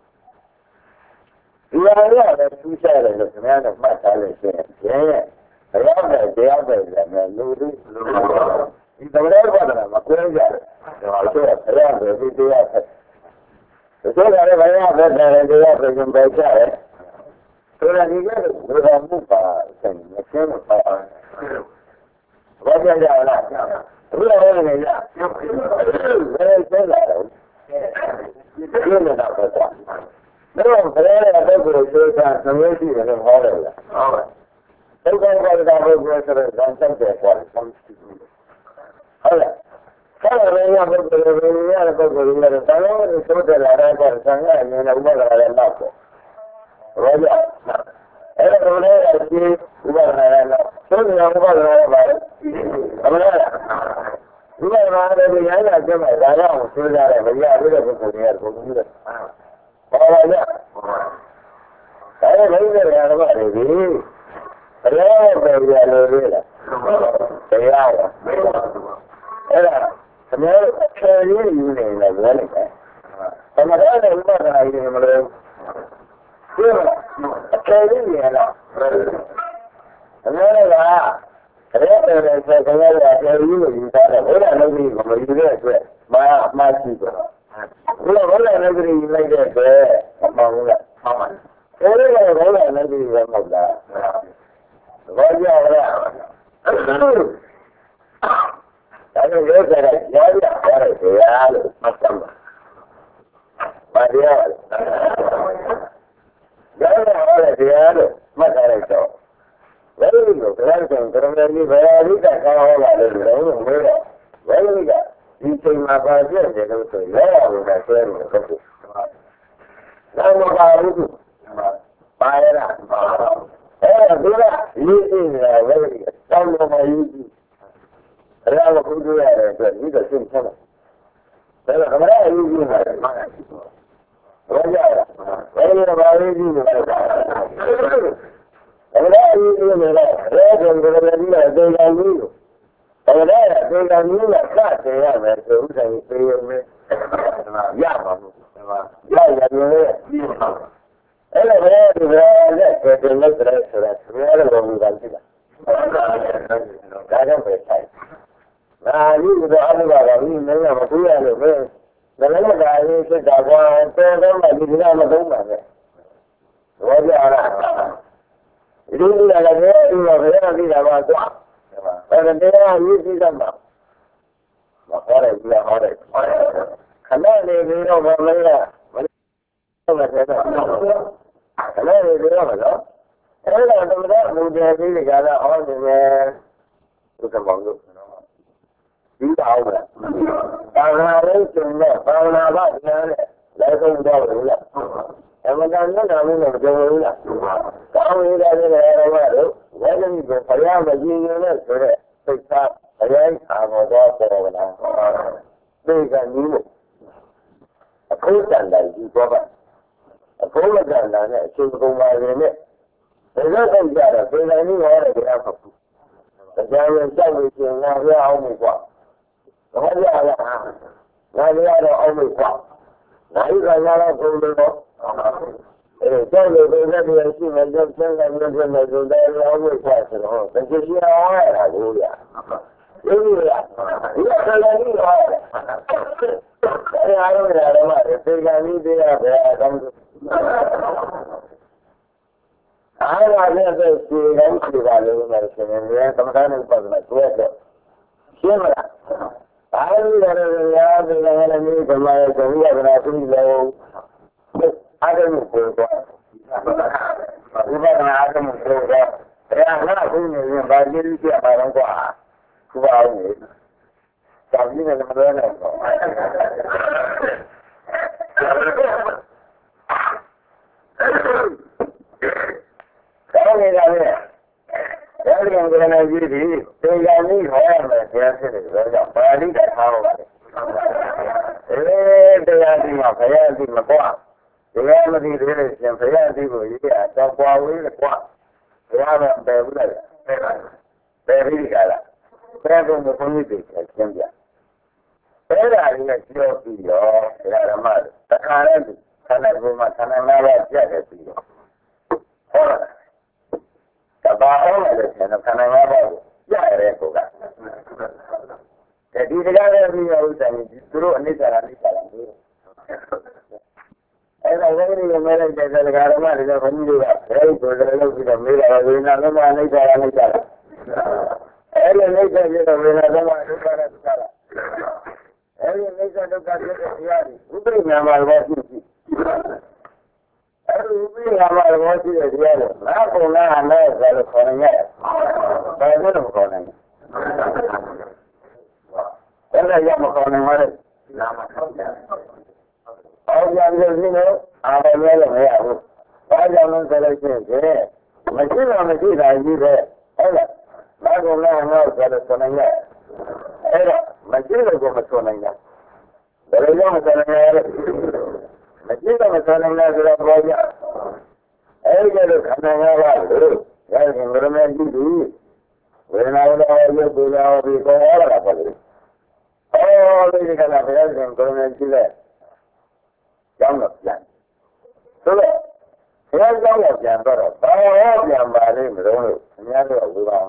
ဒီဟာရတဲ့သူးဆိုင်တယ်လို့ခင်ဗျားတို့မှတ်ထားလို့ရှိရင်ကျင်းရဲ့ဘယ်ရောက်တယ်တရားပဲလည်းလူလူဒီသမထဝါဒနာမကွဲကြဘူးဒါဆိုတော့ဘယ်ရောက်တယ်ဒီတရားဆက်ဒီလိုလည်းဘယ်ရောက်တယ်တရားပြန်ပဲကြတယ်ဆိုတော့ဒီကဘုရားမှုပါဆိုင်မရှင်းမပါဘာကြကြလားဘုရားဟောနေကြဘယ်ဆက်လာတော့ဒီလိုတော့ပဲတော့ဘယ်လိုလဲပုဂ္ဂိုလ်ဆိုတာသမီးရှိတယ်လို့ဟောတယ်လားဟုတ်ပါဒုက္ခပါဒကပုဂ္ဂိုလ်ဆိုတော့ဇန်ဆက်တယ်ကွာဟုတ်လားဆက်ရရပုဂ္ဂိုလ်တွေရတဲ့ပုဂ္ဂိုလ်တွေလည်းသံဃာ့ကိုသိတယ်လာတဲ့ပုဂ္ဂိုလ်သံဃာအမြင်နဲ့ဥပဒနာလည်းနောက်ပေါ့ဘာကြအဲ့ဒါလိုလည်းဒီဥပဒနာလည်းနောက်သို့တော်ဥပဒနာလည်းပါအမလားဥပဒနာလည်းရရကျမှဒါရအောင်သိကြတယ်မရသေးတဲ့ပုဂ္ဂိုလ်တွေကဘုံကြီးတယ်ဘာလဲဒါလည်းဘယ်လိုလဲရပါလဲဒီဘယ်လိုပဲရလို့လဲတရားရအဲ့ဒါသမီးချေရင်းယူနေတယ်ဘယ်လိုလဲသမထနဲ့ဥပဒနာကြီးမလို့ဒီမှာချေရင်းရလားသမီးကရဲတယ်ဆိုတော့လည်းချေရင်းကိုယူထားတယ်ဘယ်လိုလုပ်ပြီးမယူတဲ့အတွက်မာမရှိဘူးဘုရားဘာလဲလည်းကြည့်လိုက်တဲ့အတွက်မဟုတ်ဘူးလားမှန်ပါအဲ့ဒီကဘာလဲလည်းကြည့်ရမှာလားဘာကြောင့်လဲဒါကြောင့်ရောကြတယ်ရောရရတယ်တရားလို့မှတ်သမ်းပါဘာတရားလဲရောရတယ်တရားလို့မှတ်ထားလိုက်တော့ဘယ်လိုလဲတရားဆိုကရမဏီဘယ်လိုကကောင်းဟောပါလဲလို့လို့မေးတော့ဘယ်လိုကဒီချိန်မှာပါပြည့်တယ်လို့ဆိုရောရလို့ဆွဲနေတယ်ဟုတ်ကဲ့။နောက်မှာပါဘူး။ပါရလား။အဲ့ဒါကရေးကြည့်နေတာဝဲကြီး။တောင်းလို့မရေးကြည့်။အဲ့ဒါကဘုရားရဲ့အတွက်ဒီကရှင်းချတယ်။ဒါကခမရရေးကြည့်နေတာ။ဘာကြလဲ။အဲ့ဒီဘာရေးကြည့်နေတာလဲ။အဲ့ဒါရေးကြည့်နေတာ။ရဲကံကလည်းဒီလိုဒေဂန်ကြီးကိုအဲ့ဒါဒေဂန်ကြီးကစတယ်ရမယ်ဆိုဥစ္စာကြီးပြေးရုံနဲ့ရပါဘူးရရတယ်လေအဲ့လိုပဲဒီပဲလက်ကျေလက်တဲ့ဆိုတော့ဘယ်လိုလုပ်ကြလဲဒါကြောင့်ပဲဆိုင်ဒါကြီးကတော့အမှုပါကဒီမင်းကမသိရလို့ပဲဒါလည်းဒါရေးစစ်တာကွာတော်တော်မှဒီကမသုံးပါနဲ့ဘောကြလားဒီလိုလည်းလည်းဒီတော့ဘယ်ရသိတာပါကွာအဲ့ဒါတရားရေးကြည့်သမှာမခေါ်ရဘူးလားဟောတယ်ခဏနေပြီးတော့မလေးကမလေးကတော့ဆက်တော့ခဏနေပြီးတော့မလို့အဲ့ဒါတော့မူတယ်ကြီးကလည်းအောင်းနေတယ်ဘုရားမောင်တို့ဒီအောင်လားဘာသာရေးကျင်တဲ့ဘာသာဘာညာနဲ့လည်းဆုံးတော့ဘူးလားအမှန်တန်နဲ့တော့မကြုံဘူးလားကောင်းရတဲ့နေရာတော့တော့ဝိဇ္ဇာကိုဖျားမကြည့်ရင်လည်းဆိုတဲ့စိတ်သားအရင်အာမောတော့ပေါ်လာတယ်ဒီကနီးလို့အခုတန်တိုင်းဒီတော့အခုမတန်တာနဲ့အချိန်ကုန်ပါရင်လည်းဒါတော့ကြတော့ဒီလိုမျိုးဟောတယ်ကြားဖတ်ဘူးတရားရင်ကြောက်နေခြင်းငါရအောင်မကွာဘာကြရလဲငါရတော့အောင်မကွာနိုင်ကရတော့ကုန်လို့အဲကြောက်လို့ဘယ်နဲ့ရှိမှကြောက်ချင်တယ်မျိုးဖြစ်နေကြတယ်အောင်မကွာဆိုတော့တကယ်ရှိအောင်ရတာလို့ရဒီလိုရဒီကလည်းဒီတော့အဲအားလုံးရတယ်မှာဒီကနေ့တည်းရပဲအကောင်းအားရတဲ့စီရင်စီပါလို့မယ်ဆိုရင်သမထနဲ့ပတ်သက်တွေ့တော့ရှင်းမလားအားရတဲ့ရာဒီကလည်းဒီကမှာသတိရတာပြီးလို့အားရမှုပေါ်တော့ဒီဘာသာအားရမှုပေါ်တော့တရားနာခုနေရင်ဗာကြီးကြီးပြပါတော့ကွာခုပါအောင်လေသာမီးနဲ့မလွဲနိုင်တော့ကောင်းနေတာလေအဲဒီကံကရဏကြီးဒီသေယံကြီးဟောရမယ်ဆရာဖြစ်တယ်ဆိုတော့ပါဠိတော်ထားပါလေအဲတရားဒီမှာဘုရားဒီမကွာတရားမသိသေးလို့ရှင်ဘုရားဒီကိုရေးအတော့ပွားဝေးကွာဘုရားတော့ပယ်ဘူးလားပယ်ပါပယ်ပြီးကြလားဘယ်ကောင်ကဘုန်းကြီးတွေရှင်းပြအဲ့ဒါကြီးကပြောပြီးတော့ဓမ္မတခါလည်းခန္ဓာကိုယ်မှာခန္ဓာ၅ပါးပြတ်တယ်ပြီးတော့ဟောတာတဘာအောင်လည်းဆန္ဒခန္ဓာ၅ပါးကိုပြရတဲ့ကိုကဒီတရားရဲ့ပြီးတော့ဥစ္စာကြီးသူတို့အနိစ္စရာအနိစ္စရာလို့အဲ့ဒါလည်းဒီမဲလိုက်တဲ့ဓမ္မတွေကဘုန်းကြီးတွေကဘယ်လိုဆိုလဲလို့ပြီးတော့မေးတာဝိညာဉ်လုံးဝအနိစ္စရာအနိစ္စရာအဲ့ဒီနိစ္စပြတော့ဝိညာဉ်လုံးဝဒုက္ခရဒုက္ခရအဲ့ဒီနိစ္စဒုက္ခဖြစ်တဲ့တရားတွေဥပ္ပရိညာမှာတော့ရှိရှိအဲ့ဒီဥပ္ပရိညာမှာတော့ရှိတဲ့တရားတွေငါကုံလားနဲ့ဆိုတော့ခေါ်နေရတယ်။ဘာလို့လဲခေါ်နေလဲ။အဲ့ဒါရမခေါ်နိုင်ပါနဲ့။နာမခေါ်ကြ။အော်ပြန်လို့ရှိနေအားလည်းလည်းမရဘူး။ဘာကြောင့်လဲဆိုလို့ရှိရင်မရှိတော့မရှိတာကြီးပဲ။ဟုတ်လား။ငါကုံလားနဲ့ဆိုတော့ခေါ်နေရတယ်။အဲ့တော့မရှိလို့ကိုမခေါ်နိုင်တာ။ဘယ်လိုကြောင့်မခေါ်နိုင်လဲ။မရှိတော့မခေါ်နိုင်လားဆိုတော့ပြောကြ။အဲ့ဒီလိုခန္ဓာ၅ပါးလို့ရရင်ဘယ်လိုကြည့်ပြီးဝေဒနာဝေဒနာရုပ်ပူဇာပြီးပေါ်လာတာပေါ့လေ။အော်ဒီကလာဘယ်လိုဆိုဘယ်လိုကြည့်လဲ။ကျောင်းတော့ပြန်။ဆိုတော့ဘယ်ကျောင်းတော့ပြန်တော့ဘာရောပြန်ပါလိမ့်မလို့လို့အများကြီးဝေပါ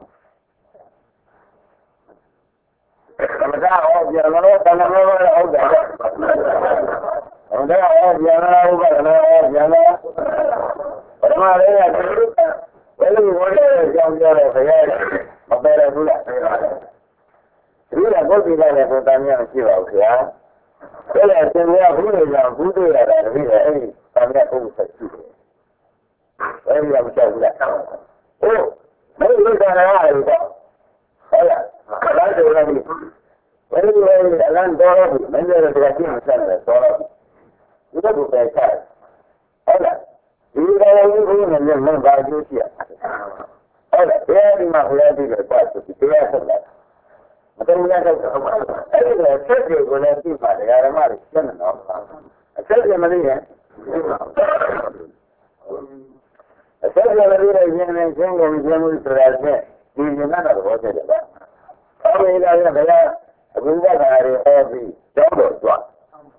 သမထဟောပြန်လို့တဏှာမောဟဟုတ်တယ်။သမထဟောပြန်လာဥပါဒနာဟောပြန်လာပထမလေးကဘယ်လိုဝေတဲ့ကြောင်းပြောတော့ခရဲမပယ်ရဘူးလား။ဒီကဘုရားလည်းဘုရားများရှိပါဘူးခင်ဗျာ။ဒါလည်းသင်ရဘူးလေကြောင့်ဘူးတွေ့ရတာတပည့်လည်းအဲ့ဒီသံဃာပုဂ္ဂိုလ်ဆက်ရှိတယ်။အဲ့ဒီကမချက်ဘူးလား။ဟုတ်မင်းဒီကရာရတယ်ပေါ့။ဟုတ်လား။ဘာလို့လဲ။ဘယ်လိုလဲအလံတော်တော့မင်းတို့ကကြည့်မှဆက်တယ်တော်တော့ဒီလိုပဲဆက်ဟုတ်လားဒီကောင်ကြီးကလည်းမင်းဘာကြည့်ရဟုတ်လားဘယ်ဒီမှာဘယ်ဒီလဲပတ်ပြီးတရားဆက်လာမတော်ရတော့အဲ့ဒီတော့ဆက်တွေကိုလည်းသိပါတယ်ဓမ္မတွေရှင်းနေတော့အဆက်တွေမသိရင်အဆက်တွေမသိရင်ရှင်းနေရှင်းကုန်ရှင်းမှုဆိုတာနဲ့ဒီဉာဏ်တော့ဘောတယ်ဗျာအဲ့ဒီလည်းဘယ်အဘိဓမ္မာတွေဟောပြီးကျောင်းတော်ကြွ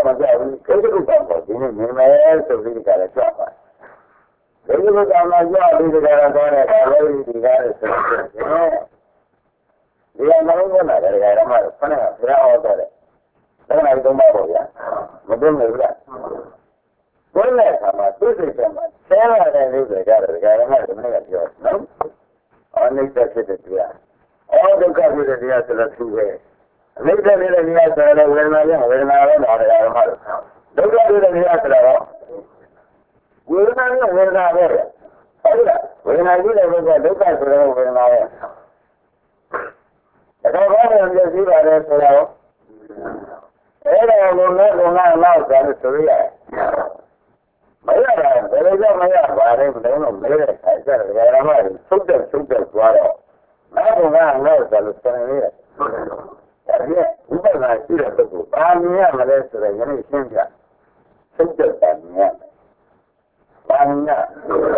မကြောက်ဘူးကိစ္စကိုတော့ဒီနေ့မြင်မယ်ဆိုပြီးကြတယ်ကြောက်ပါဒီလိုကမှကြောက်ပြီးကြတာတော့တယ်အလို့ဒီကားဆိုတော့ဒီအမေကလည်းကြရမှာခဏကပြအောင်တော့တယ်တော့နိုင်တော့မှာပေါ့ဗျာမသိဘူးလားဘယ်နဲ့ခါမှသူ့စိတ်ထဲမှာဆဲလာတဲ့လူတွေကြတယ်ကြရမှာဒီနေ့ကပြောနော်အနိစ္စဖြစ်တဲ့တရားအောဒုက္ခဖြစ်တဲ့တရားဆိုတော့သူပဲအနိစ္စဖြစ်တဲ့တရားဆိုတော့ဝေဒနာရဲ့ဝေဒနာလည်းတော့ကြရမှာဒုက္ခဖြစ်တဲ့တရားဆိုတော့ဝေဒနာနဲ့ဝေဒနာပဲဟုတ်လားဝေဒနာကြီးလည်းပဲဒုက္ခဆိုတော့ဝေဒနာပဲဒါတော့ဘာလို့ပြည့်ပါတယ်ဆိုတော့အဲ့ဒါကိုလည်းဘုရားနောက်ကြလို့ဆိုရတယ်မရတာဘယ်လိုကြောင့်မရပါလဲမလို့မဲတဲ့ခါကျတော့ဓမ္မတွေသုတ်တဲ့သုတ်တဲ့သွားတော့နောက်ဘုရားနောက်ကြလို့ဆိုရတယ်ဒါပြည့်ဥပဒနာရှိတဲ့ပုဂ္ဂိုလ်ပါမြင်ရမလဲဆိုတော့ယနေ့ရှင်းပြသုတ်တဲ့ပါမြင်ရပါမြင်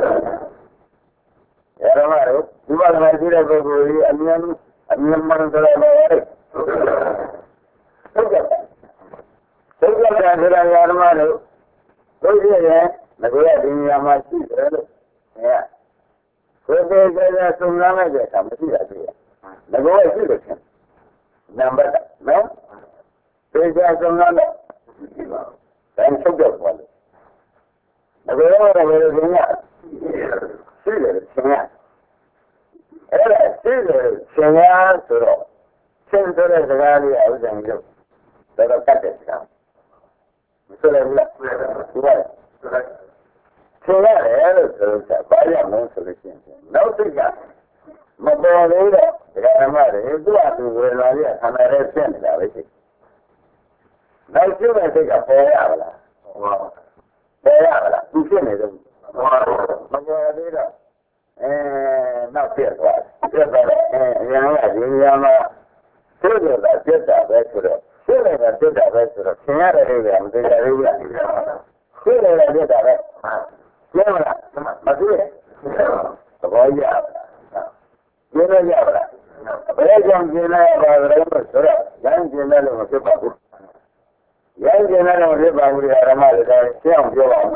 ရဓမ္မတွေဥပဒနာရှိတဲ့ပုဂ္ဂိုလ်ကြီးအမြင်အမြင်မှန်တယ်လို့သုတ်တဲ့သုတ်တဲ့ဆိုတာဓမ္မတွေတို့ပြည့်ရဲ့ငါကဒီနေရာမှာရှိတယ်လို့အဲကိုယ်တည်းကစုံစမ်းလိုက်တဲ့အခါမရှိတာတွေ့ရငါကရှိလို့ချင်းနံပါတ်နော်သေချာစုံစမ်းတော့ဒါချုပ်တော့ပါလို့ငါကတော့လည်းဒီနေ့ရှိတယ်ချင်းရအဲ့ဒါရှိတယ်ချင်းရဆိုတော့ချင်းဆိုတဲ့စကားလေးအဥဒ္ဒံလို့တော့ကတ်တဲ့စကားဆိုလည်းလားဒီကဆိုရတယ်လို့ဆိုတော့ဘာရမလို့ဆိုလို့ရှိရင်နောက်တစ်ကမပေါ်သေးတော့ဒကာမတွေသူ့အတူဝေလာလေးခန္ဓာရဲ့ဖြစ်နေတာပဲရှိနောက်ကျတဲ့စိတ်ကပေါ်ရပါလားပေါ်ရပါလားသူဖြစ်နေတယ်မပေါ်သေးတော့အဲနောက်ပြတ်သွားပြတ်သွားတော့အဲအရင်ကဒီနေရာမှာသိကြတာပြတ်တာပဲဆိုတော့သိနေတာပြတ်တာပဲဆိုတော့သင်ရတယ်လေမသိကြဘူးလားသိနေတာပြတ်တာပဲကျင်းမလားမသိဘူးသဘောကျလားကျင်းလို့ရပါလားဘယ်ကြောင့်ကျင်းလဲပါလဲဆိုတော့ရမ်းကျင်းတယ်လို့မဖြစ်ပါဘူးရမ်းကျင်းတယ်လို့မဖြစ်ပါဘူးဓမ္မတွေတိုင်းရှင်းအောင်ပြောပါဦး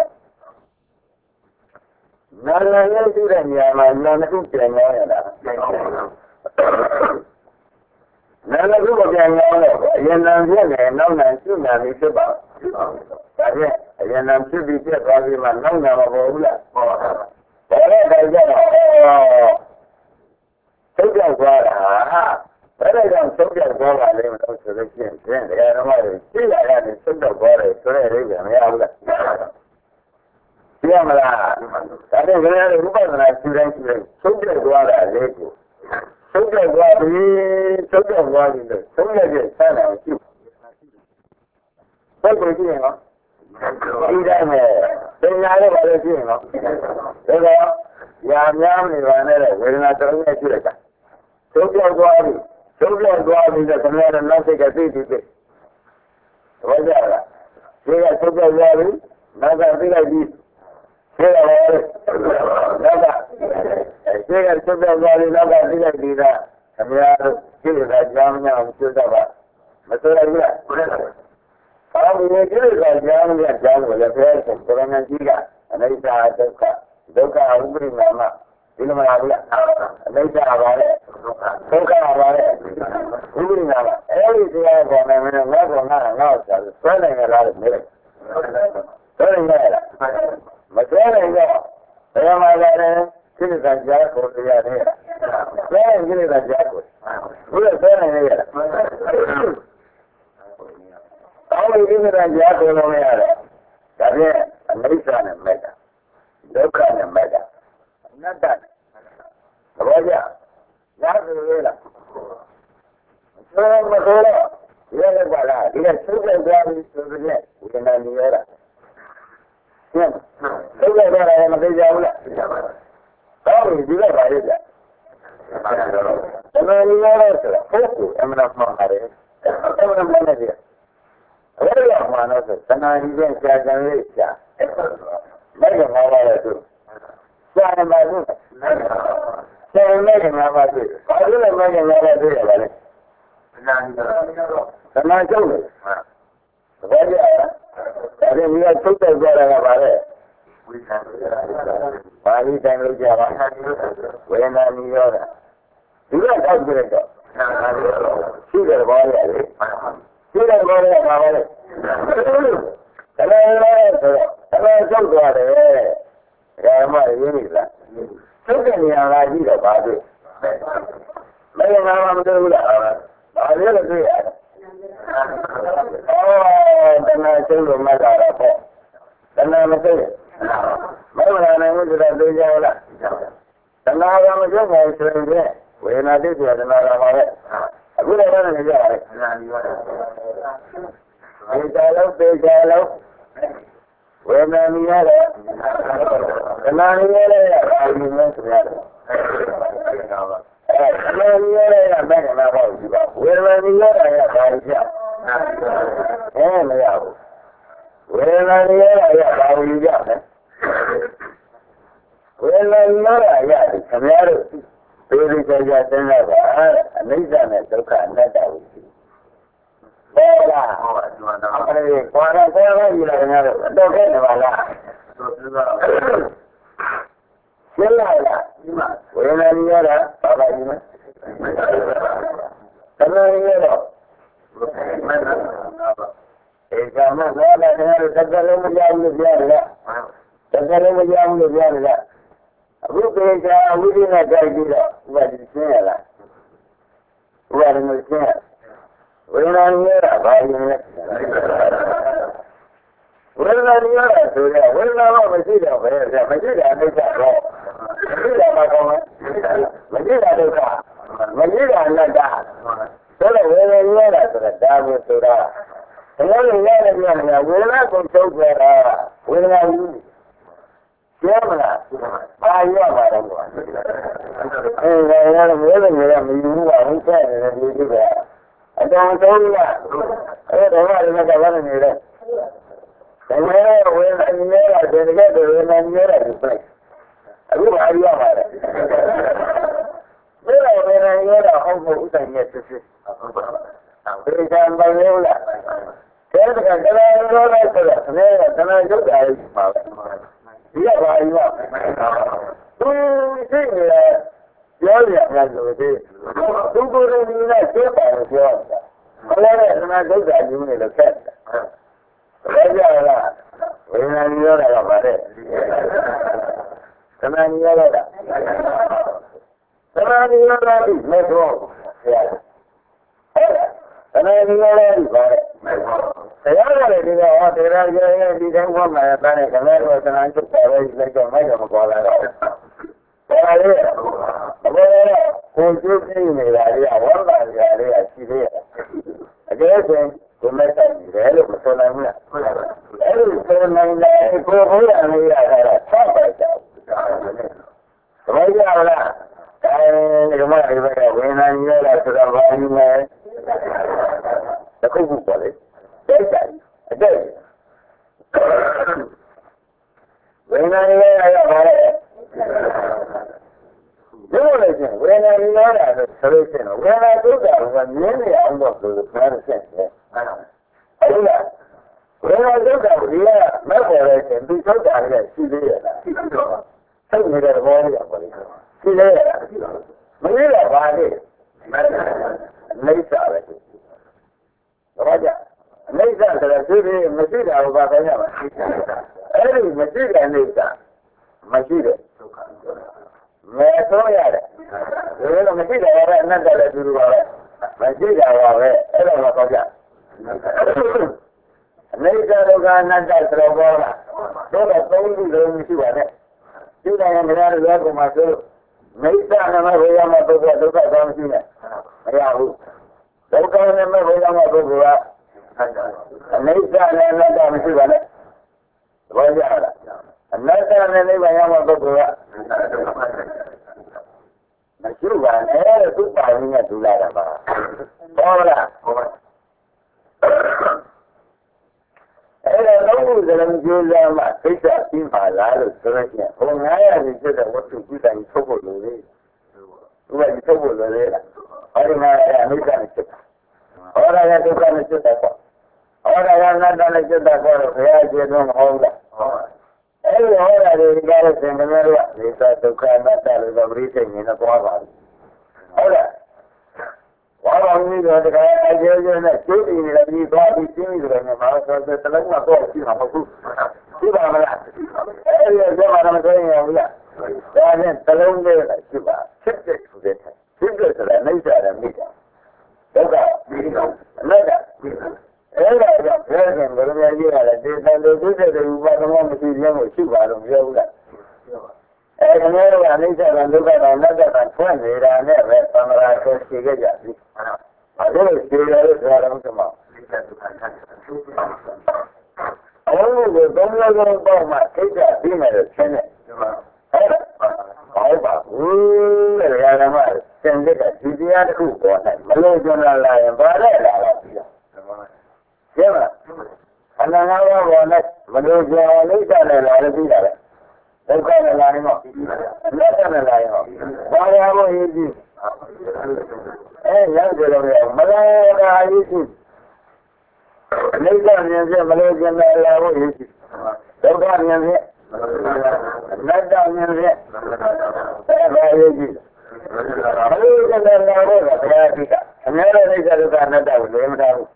နာနာရဲ့ရှိတဲ့နေရာမှာနာနာခုပြန်ရရတာနာနာခုပြန်ရတော့အရင်နံပြည့်နဲ့နောက်နံရှိနာပြီးဖြစ်ပါဒါဖြင့်အရင်နံဖြစ်ပြီးပြတ်သွားပြီးမှနောက်နံမပေါ်ဘူးလားပေါ်ပါဘူးဒါနဲ့တိုင်ကြတော့သုတ်ပြောက်သွားတာဘယ်လိုကြောင့်သုတ်ပြောက်သွားပါလဲမလို့ဆိုလို့ရှိရင်ဖြင့်တရားဓမ္မတွေသိရရတယ်သုတ်ပြောက်သွားတယ်ဆိုတဲ့အိဗယ်မရဘူးလားသိရမလားဒါနဲ့ခရီးတွေဥပဒနာရှိတိုင်းရှိတိုင်းသုတ်ပြောက်သွားတာလေးကိုသုတ်ပြောက်သွားပြီသုတ်ပြောက်သွားပြီလို့သုတ်ရတဲ့ဆန်းတယ်ရှိဘယ်လိုကြည့်ရင်နော်ဒီတိုင်းပဲသင်ညာလည်းဘာလို့ကြည့်ရင်နော်ဒါကညာများနေပါနဲ့ဝေဒနာတော်နဲ့ရှိလိုက်တာသုတ်ပြောက်သွားပြီသုတ်ပြောက်သွားပြီဆိုတော့ခင်ဗျားတို့နောက်စိတ်ကသိသိသိဘောကြလားဒီကသုတ်ပြောက်သွားပြီနောက်ကသိလိုက်ပြီဒီကလည်းနောက်ကဒီကသုတ်ပြောက်သွားပြီနောက်ကသိလိုက်ပြီကခင်ဗျားတို့ကြည့်ရတာကြောင်းများအောင်သိတတ်ပါမသိလိုက်ဘူးလားအော်ဒီကိစ္စကြောင်းများကြောင်းကိုလည်းပြောဆိုပရဏကြီးကအနိစ္စဒုက္ခဒုက္ခဥပရိနာမဒီလိုမလားဘူးလားအနိစ္စပါလေဒုက္ခပါလေဥပရိနာမအဲ့ဒီတရားပေါ်မှာမင်းငါ့ကောင်ငါ့ငါ့ဆိုဆွဲနိုင်ကြလားလို့မေးလိုက်ဆွဲနိုင်ကြလားမဆွဲနိုင်တော့ဘယ်မှာလဲကိလေသာကြားကိုရတယ်ဆွဲနိုင်ကိလေသာကြားကိုဘုရားဆွဲနိုင်ရလားအော်ဒီကိလေသာကြားကိုလုံးရတယ်ဒါဖြင့်အနိစ္စနဲ့မဲ့တာဒုက္ခနဲ့မဲ့တာအနတ္တသဘောကျရပြီလားဆိုတော့မဆိုတော့ဒီလည်းပါလားဒီကသုတ်ကြသွားပြီဆိုတဲ့ဝိညာဉ်နေရတာဟင်သုတ်ကြသွားတယ်မသိကြဘူးလားဟုတ်ပြီဒီကပါရဲ့ကြာတမန်ကြီးရတော့ဆိုတာဟုတ်ကူအမှန်မှန်ပါတယ်အမှန်မှန်တယ်အဲ့ဒါမှန်တော့ဆိုတဏှာကြီးရဲ့ကြာကြံလေးကြာမဲ့ကငါးပါးရဲ့သူကြာနေပါဘူးကြာနေမဲ့ကငါးပါးသူဘာလို့လဲမဲ့ကငါးပါးသူရပါလဲတဏှာကြီးတော့တဏှာကျုပ်လေသဘောကျလားဒီကထုတ်တက်ကြတာကပါလေပါဠိတိုင်းလို့ကြပါဝေဒနာနိရောဓဒီကတောက်ကြည့်တော့ရှိတယ်ဘောလေရှိတယ်ဘောလေပါပါလေတလဲလဲဆိုတော့တလဲချုပ်သွားတယ်ဓမ္မရင်းနေလားထုတ်တဲ့နေရာလာကြည့်တော့ပါတွေ့မင်းငါမှမတွေ့ဘူးလားဘာလဲလို့တွေ့ရတယ်အော်တဏှာချုပ်လို့မှတ်တာတော့ပေါ့တဏှာမသိဘူးမဟုတ်လားနိုင်လို့တော့သိကြလားတဏှာကမချုပ်နိုင်ဆိုရင်ဝေဒနာတိကျတဏှာကပါပဲအခုလည်းတော့နေကြရတယ်ဒီကြလို့သိကြလို့ဝေဒနာမြင်ရတယ်တဏှာမြင်ရတယ်အာရုံနဲ့ဆိုရတယ်အဲတဏှာမြင်ရတယ်ကဘယ်မှာပေါ့ဒီပါဝေဒနာမြင်ရတယ်ကဘာလို့ကြောက်အဲမရဘူးဝေဒနာမြင်ရတယ်ကဘာလို့ကြောက်လဲဝေဒနာမြင်ရတယ်ခင်ဗျားတို့သေသေးချာချာသိနေပါအနိစ္စနဲ့ဒုက္ခအနတ္တကိုဟုတ်လားဟုတ်ပါဘူး။အဲဒီဘာသာဆရာကယူလာတယ်တော့တော့ခဲ့တယ်ပါလား။ရှင်းလား။ဝေဒနာကြီးရတာဘာသာကြီးမလဲ။တဏှာကြီးရတော့အဲကြောင့်တော့လည်းတရားသက်ကလုံးမကြောက်လို့ပြောရတယ်။သက်ကလုံးမကြောက်လို့ပြောရတယ်။အခုပေချာဝိရိယနဲ့ကြိုက်ပြီးတော့ဥပဒေရှင်းရလား။ဥပဒေကိုရှင်းရဝေဒနာကြီးရတာဘာလို့လဲဝေဒနာကြီးရတာဆိုတော့ဝေဒနာတော့မရှိတော့ဘယ်ပြမရှိတာအိဋ္ဌတော့မရှိတာဘာကောင်းလဲမရှိတာဒုက္ခမရှိတာအနတ္တဆိုတော့ဝေဒနာကြီးရတာဆိုတော့ဒါကိုဆိုတာဘယ်လိုလဲရတဲ့ညဝေဒနာကိုချုပ်ကြတာဝေဒနာကြီးကျဲမလားဘာရမှာတော့အဲဒါရတဲ့ဝေဒနာကမယူဘူးအောင်ဆက်နေတယ်ဒီလိုပဲအတောင်ဆုံးကအဲ့ဒါကလည်းကဘာနဲ့နေလဲဒါနဲ့ဝေဒနာနေတာတကယ်တော့ဝေဒနာနေတာဒီပြိုင်အခုဘာရမှာလဲဒီလိုဝေဒနာနေတာဟုတ်ဖို့ဥဆိုင်ရဲ့စစ်စစ်ဒီကံပိုင်လို့လားတဲ့ကတည်းကရောလိုက်ဆိုတော့နည်းကတနာရုပ်တာကြီးပါပဲဒီကဘာရသူသိနေတယ်ပြောရမယ်ဆိုသေးသူကိုယ်တိုင်နဲ့သိပါလို့ပြောတာဘယ်လဲသမာဓိဒုက္ခယူနေလို့ခက်တာဘယ်ကြလားဝိညာဉ်ရောတာကပါတဲ့သမာဓိရောတာသမာဓိရောတာဒီမဲ့တော့ဆရာသမာဓိရောတာဒီပါတဲ့ဆရာကလည်းဒီကဟောတရားကျရဲ့ဒီတိုင်းဝတ်မှာတန်းနဲ့ခမဲတော့သနာချုပ်ပါပဲလက်တော့မိုက်တော့မပေါ်လာတော့ဘာလဲဘယ်ကိုကျုပ်ကြည့်နေတာလေဝမ်းသာကြလေရှိသေးရဲ့အကျဉ်းဆုံးကိုမဲ့တိုင်တယ်လို့မဆိုနိုင်ဘူးလားအဲ့ဒီဆိုနိုင်တယ်ကိုဘုရားလေးရတာဆက်ပါကြဘာကြရလားအဲဒီမှာဒီဘက်ကဝိညာဉ်ကြီးရတာဆိုတော့ဘာယူလဲတခုခုပေါ်လေတိတ်တယ်အတိတ်ဝိညာဉ်ကြီးရတာဘာလဲဒီလိုလေချင်းဝေဒနာရရတာဆိုလို့ရှိရင်ဝေဒနာဒုက္ခကမြင်နေအောင်တော့ဆိုလို့ပြောရတဲ့ဆက်အဲ့ဒါဝေဒနာဒုက္ခကိုဒီကမပေါ်လဲချင်းဒီဒုက္ခလည်းရှိသေးရဲ့လားသိနေတဲ့ဘောလေးကပေါ်လေရှိသေးရဲ့မင်းကဘာလဲလိမ့်စားပဲဘာကြလိမ့်စားဆိုတော့သူတွေမရှိတာကိုဘာပဲရမှာအဲ့ဒီမရှိတဲ့လိမ့်စားမရှိတဲ့ဒုက္ခမဲဆိုရတယ်ဒီလိုမရှိတာလည်းအနတ္တလည်းသူတို့ပါပဲမရှိတာပါပဲအဲ့ဒါတော့ကြအနိစ္စဒုက္ခအနတ္တဆိုတော့ဘောလားတော့သုံးခုလုံးရှိပါနဲ့ဒီတိုင်းမှာလည်းရောမှာဆိုမိစ္ဆာနမဝေယမပုဂ္ဂိုလ်ဒုက္ခကောင်းရှိနေမရဘူးဒုက္ခနဲ့မဝေယမပုဂ္ဂိုလ်ကအနိစ္စနဲ့အနတ္တမရှိပါနဲ့ဘောကြလားအနတ္တနဲ့နိဗ္ဗာန်ရောက်တဲ့ပုဂ္ဂိုလ်ကမရှိပါနဲ့သူ့ပါရင်းနဲ့ဒူလာတာပါဟုတ်လားဟုတ်ပါအဲ့ဒါလုံးဝစလုံးကျိုးစားမှသိစ္စာပြီးပါလားလို့ဆိုရချင်းဟိုငါးရာကြီးဖြစ်တဲ့ဝတ္ထုကြီးတိုင်းထုတ်ဖို့လိုလေသူကဒီထုတ်ဖို့လိုလေလားအဲ့ဒီမှာအနိစ္စနဲ့ဖြစ်တာဟောရတဲ့ဒုက္ခနဲ့ဖြစ်တာပေါ့ Ora ya nada le chiuda coro, ya chiedo un honda. E ora di rigare sempre nella vita, tocca Natale, da brite in una qua. Ora, ora mi dico che io io ne chiudi nella vita di timide, ma se te la una cosa, ma tu. Sì, va bene. E io già ma non mi via. Ya ne talonde la ci va. Sempre chiude. Sempre la nei già mica. Ora, nada. Era già per me non mi era di quando tutte le uomini si dicono ci vanno via ora. E non era nei già quando va nada da fuori era ne per parlare con si che già. Ma dove si era era un po'. Oh, non lo un po' ma che già fine ce n'è. Oh, ma uh, era male. Sente che si dia tutto, ma lo sono là in barella. Siapa? Anak awak boleh menuju ni kan lari tidak. Bukan lari mau. Bukan lari mau. Baru awak ini. Eh, yang jelas ya. Malah ini. Ni kan yang saya menuju ni awak ini. Bukan yang ni. Nada yang ni. Eh, baru ini. Menuju ni awak berarti tak. Mereka ni kalau tak nada boleh mereka.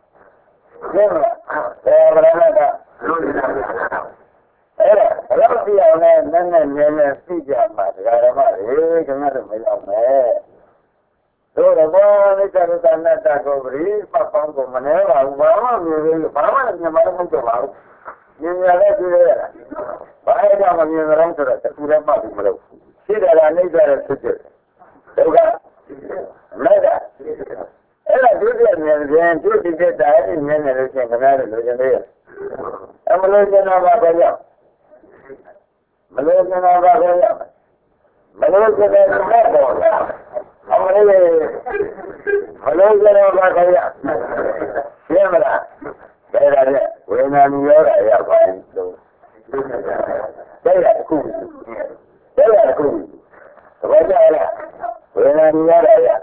Era, allora via non è nel figlio ma gara male, che non è mai. Ora buone che sta andata a coprire, papà un po' manera, mamma mi mamma mi manda molto male. Mi ha detto vai da ma mi non c'era, pure ma mi lo. Si da nei da tutte. Ora, nada. Era giusto nel vento di che dai nelle centrali del genere. E me lo dicono va bene. Me lo dicono va bene. Me lo dicono va bene. Amore, me lo dicono va bene. Sembra. Era una migliore e avanti. Era qui. Era qui. Guarda, una migliore.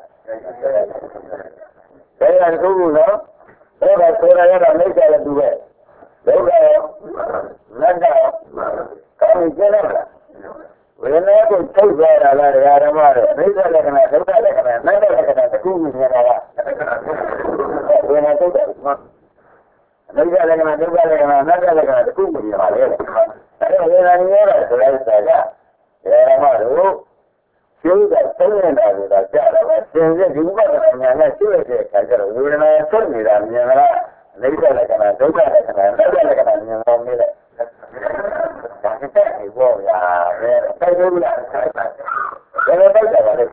Saya dulu, no? Saya saya ada mereka dua. Dua, nada. Kami jalan. Wena ko tauba ala ya ramare. Mereka lagi nak, mereka lagi nak, nada lagi nak. Kubu ni ada. Wena tu, mereka lagi nak, mereka lagi nak, nada lagi nak. Kubu ni ada. Ada wena ni ada. Saya saja. Ya ramare. Juga saya dah dah cara. Saya juga dengan saya kerja. Wena tu ni dah ni ada. Mereka lagi nak, mereka lagi nak, nada lagi nak. Ni ada. Kita ni boleh ya. Saya dulu lah. Kalau tak ada.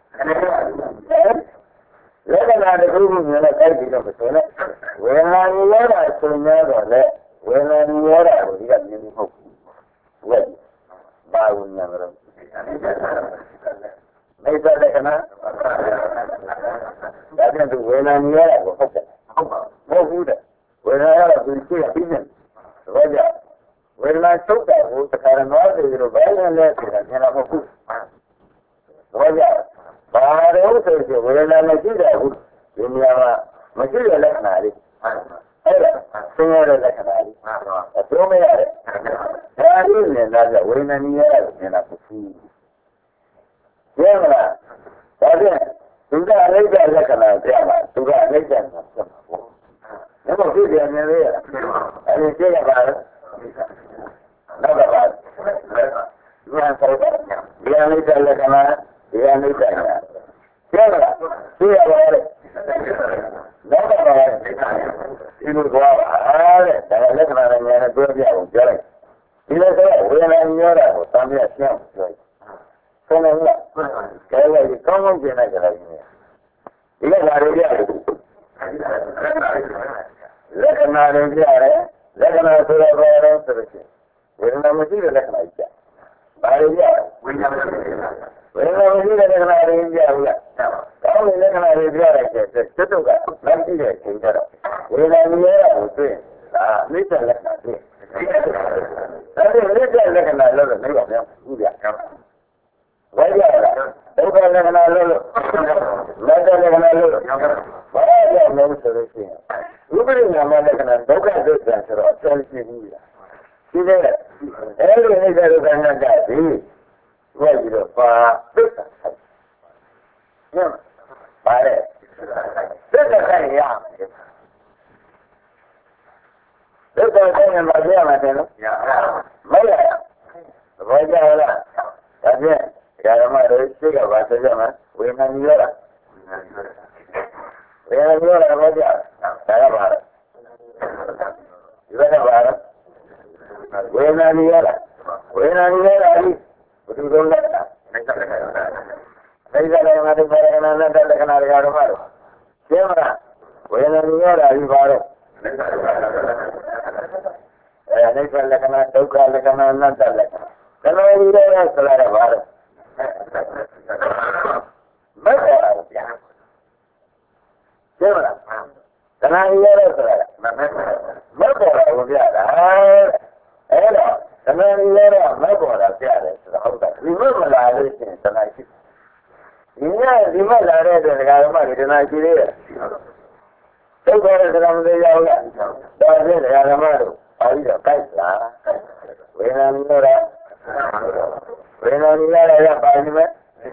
Lepas ada guru ni lah saya juga betul. Wena ni ada sebenarnya boleh. Wena ni ada boleh ni ni hoki. Weh, baru ni orang. Mereka ada kena. Tapi tu wena ni ada hoki. Mau sudah. Wena ada bersih bisnes. Wajah. Wena suka, sekarang ada di rumah ni kita ni nak fokus. Wajah, baru saja wena ni tidak fokus. Ini apa? Masih ada kenali. Ada, semua ada kenali. Semua ada. Hari ni ada wena ni ada ni nak fokus. Jangan, tapi sudah ada ada kenali siapa? Sudah ada siapa? Nama dia ni dia. Ada siapa? Nada más. Yang saya dia ni saya kena, dia ni saya. Siapa? Siapa ada? Nada más. Ini dua ada. Saya lihat mana yang dua dia jalan. Ini saya, dia ni orang, tapi siapa? Kena enggak? Kalau di kamu jangan jalan ini. Ini baru dia. Lepas ada dia ada. Lepas ada orang terus. Wena mesti dah kena ijaz. Baru dia. Wena mesti dah kena ijaz pula. Kalau dia kena ijaz lagi, tentu kan nanti dia tinggal. Wena ni ada betul. Ah, ni tak kena ni. Tapi ni tak kena lalu ni apa yang sudah. Wajah lah. Bukan kena lalu. Nanti kena lalu. Baru dia mesti terus. ဥပရိနာမလက္ခဏာဒုက္ခဒုက္ခဆိုတော့အကျဉ်းရှိဘူးလားဒီလေအဲ့ဒီအိဋ္ဌဒုက္ခနာကဒီဘယ်လိုတော့ပါသစ္စာညမပါလေသစ္စာဆိုင်ရမယ်သစ္စာဆိုင်ရင်မပြရမှာတယ်နော်မရသဘောကျလားဒါဖြင့်ဓမ္မတွေသိကပါဆိုကြမှာဝေမဏီရတာဝေမဏီရတာဘောကျဒါကပါဒီဘက်ကပါဝေမဏီရတာဝေမဏီရတာဒီဘယ်သူလုံးလဲနိုင်တယ်နိုင်တယ်ငါတို့ဘာကနာနဲ့တက်လက္ခဏာတွေကတော့မှာတော့ရှင်းမလားဝေမဏီရတာဒီပါတော့အဲအိဋ္ဌလက္ခဏာဒုက္ခလက္ခဏာအနတ္တလက္ခဏာကနောဒီရတာဆိုလာတော့ပါတော့မဟုတ်ပါဘူးဗျာရှင်းမလားကနာရီရတဲ့ဆိုတာမဟုတ်ပါဘူးဗျာအဲ့တော့ကနာရီရတော့မဟုတ်ပါဘူးဗျာတယ်ဆိုတော့ဟုတ်တာဒီမမလာလို့ရှိရင်တဏှာရှိဒီညဒီမလာတဲ့ဒကာဓမ္မတွေတဏှာရှိသေးတယ်သိတဲ့ဒကာမတွေရောက်လာတော့ဒီဒကာဓမ္မတို့ပါပြီးတော့ကြိုက်လားဝေဒနာမျိုးတော့ဝေဒနာမျိုးရရပါလိမ့်မယ်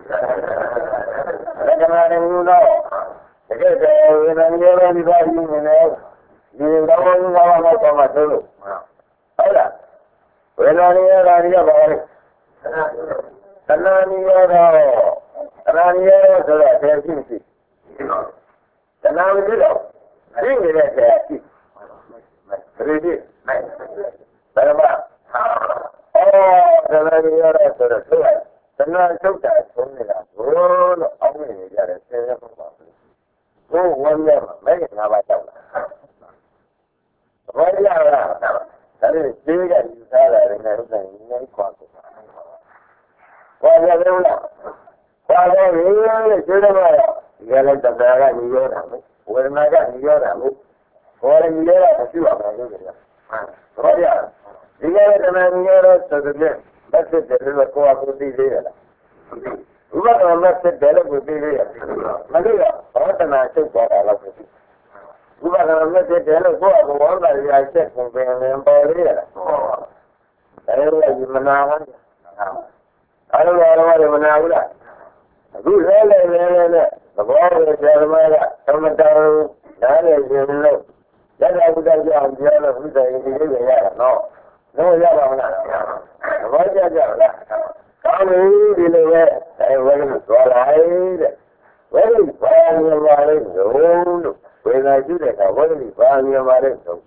လက္ခဏာတွေမျိုးတော့တကယ်တည်းဝေဒနာမျိုးပဲဒီပါလိမ့်မယ်လေဒီတော့ဘုရားဘာမှတော့မသိလို့ဟုတ်လားဝေဒနာမျိုးရတာဒီကပါလိမ့်သနာမျိုးတော့သနာမျိုးတော့ဆိုတော့တယ်ရှိရှိသနာမျိုးတော့ရှိနေတဲ့တယ်ရှိဘယ်ဒီနိုင်ဘယ်မှာအော်သနာမျိုးရတော့ဆိုတော့ဆိုသနာချုပ်တာဆုံးနေတာဘိုးလို့အောင်းနေကြတယ်ဆင်းရဲမှာပါဘိုးဝမ်းရမှာမဲငါးပါးတောက်လာဘာရရလားဒါလည်းဈေးကယူထားတာလည်းနဲ့ဥစ္စာကြီးနေခွာကိုဘာရလဲလားဘာလဲရေဈေးတော့ဒီကလည်းတရားကညီရောတာဝေဒနာကညီရောတာလို့ဘောရညီရောတာမရှိပါဘူးလို့ပြောဘာရဒီကလည်းတဏှာညီရောတော့ဆိုတဲ့ဘက်စစ်တယ်လို့ကိုယ်ကသိသေးတယ်လားဥပဒေနဲ့စစ်တယ်လို့ကိုသိသေးတယ်မသိတော့ဘာတနာချုပ်သွားတာလို့ဖြစ်ဥပဒေနဲ့စစ်တယ်လို့ကိုယ်ကဘောလာရချက်ကိုပင်လင်းပေါ်လေးရလားအဲလိုဒီမနာဘူးအဲလိုတော့မနာဘူးလားအခုလဲလဲလဲလဲသဘောနဲ့ဆရာသမားကသမတောင်းနားလေရှင်လို့ရတ္တဘုဒ္ဓကြောင့်ပြောလို့ဘုရားရှင်ဒီလိုရတာနော်တော့ရပါမလားသဘောကျကြလားကောင်းပြီဒီလိုပဲအဲဝိသုသွားလိုက်တဲ့ဝိသုဘာမြင်ပါလဲလို့ဝေဒနာရှိတဲ့အခါဝိသုဘာမြင်ပါလဲဆို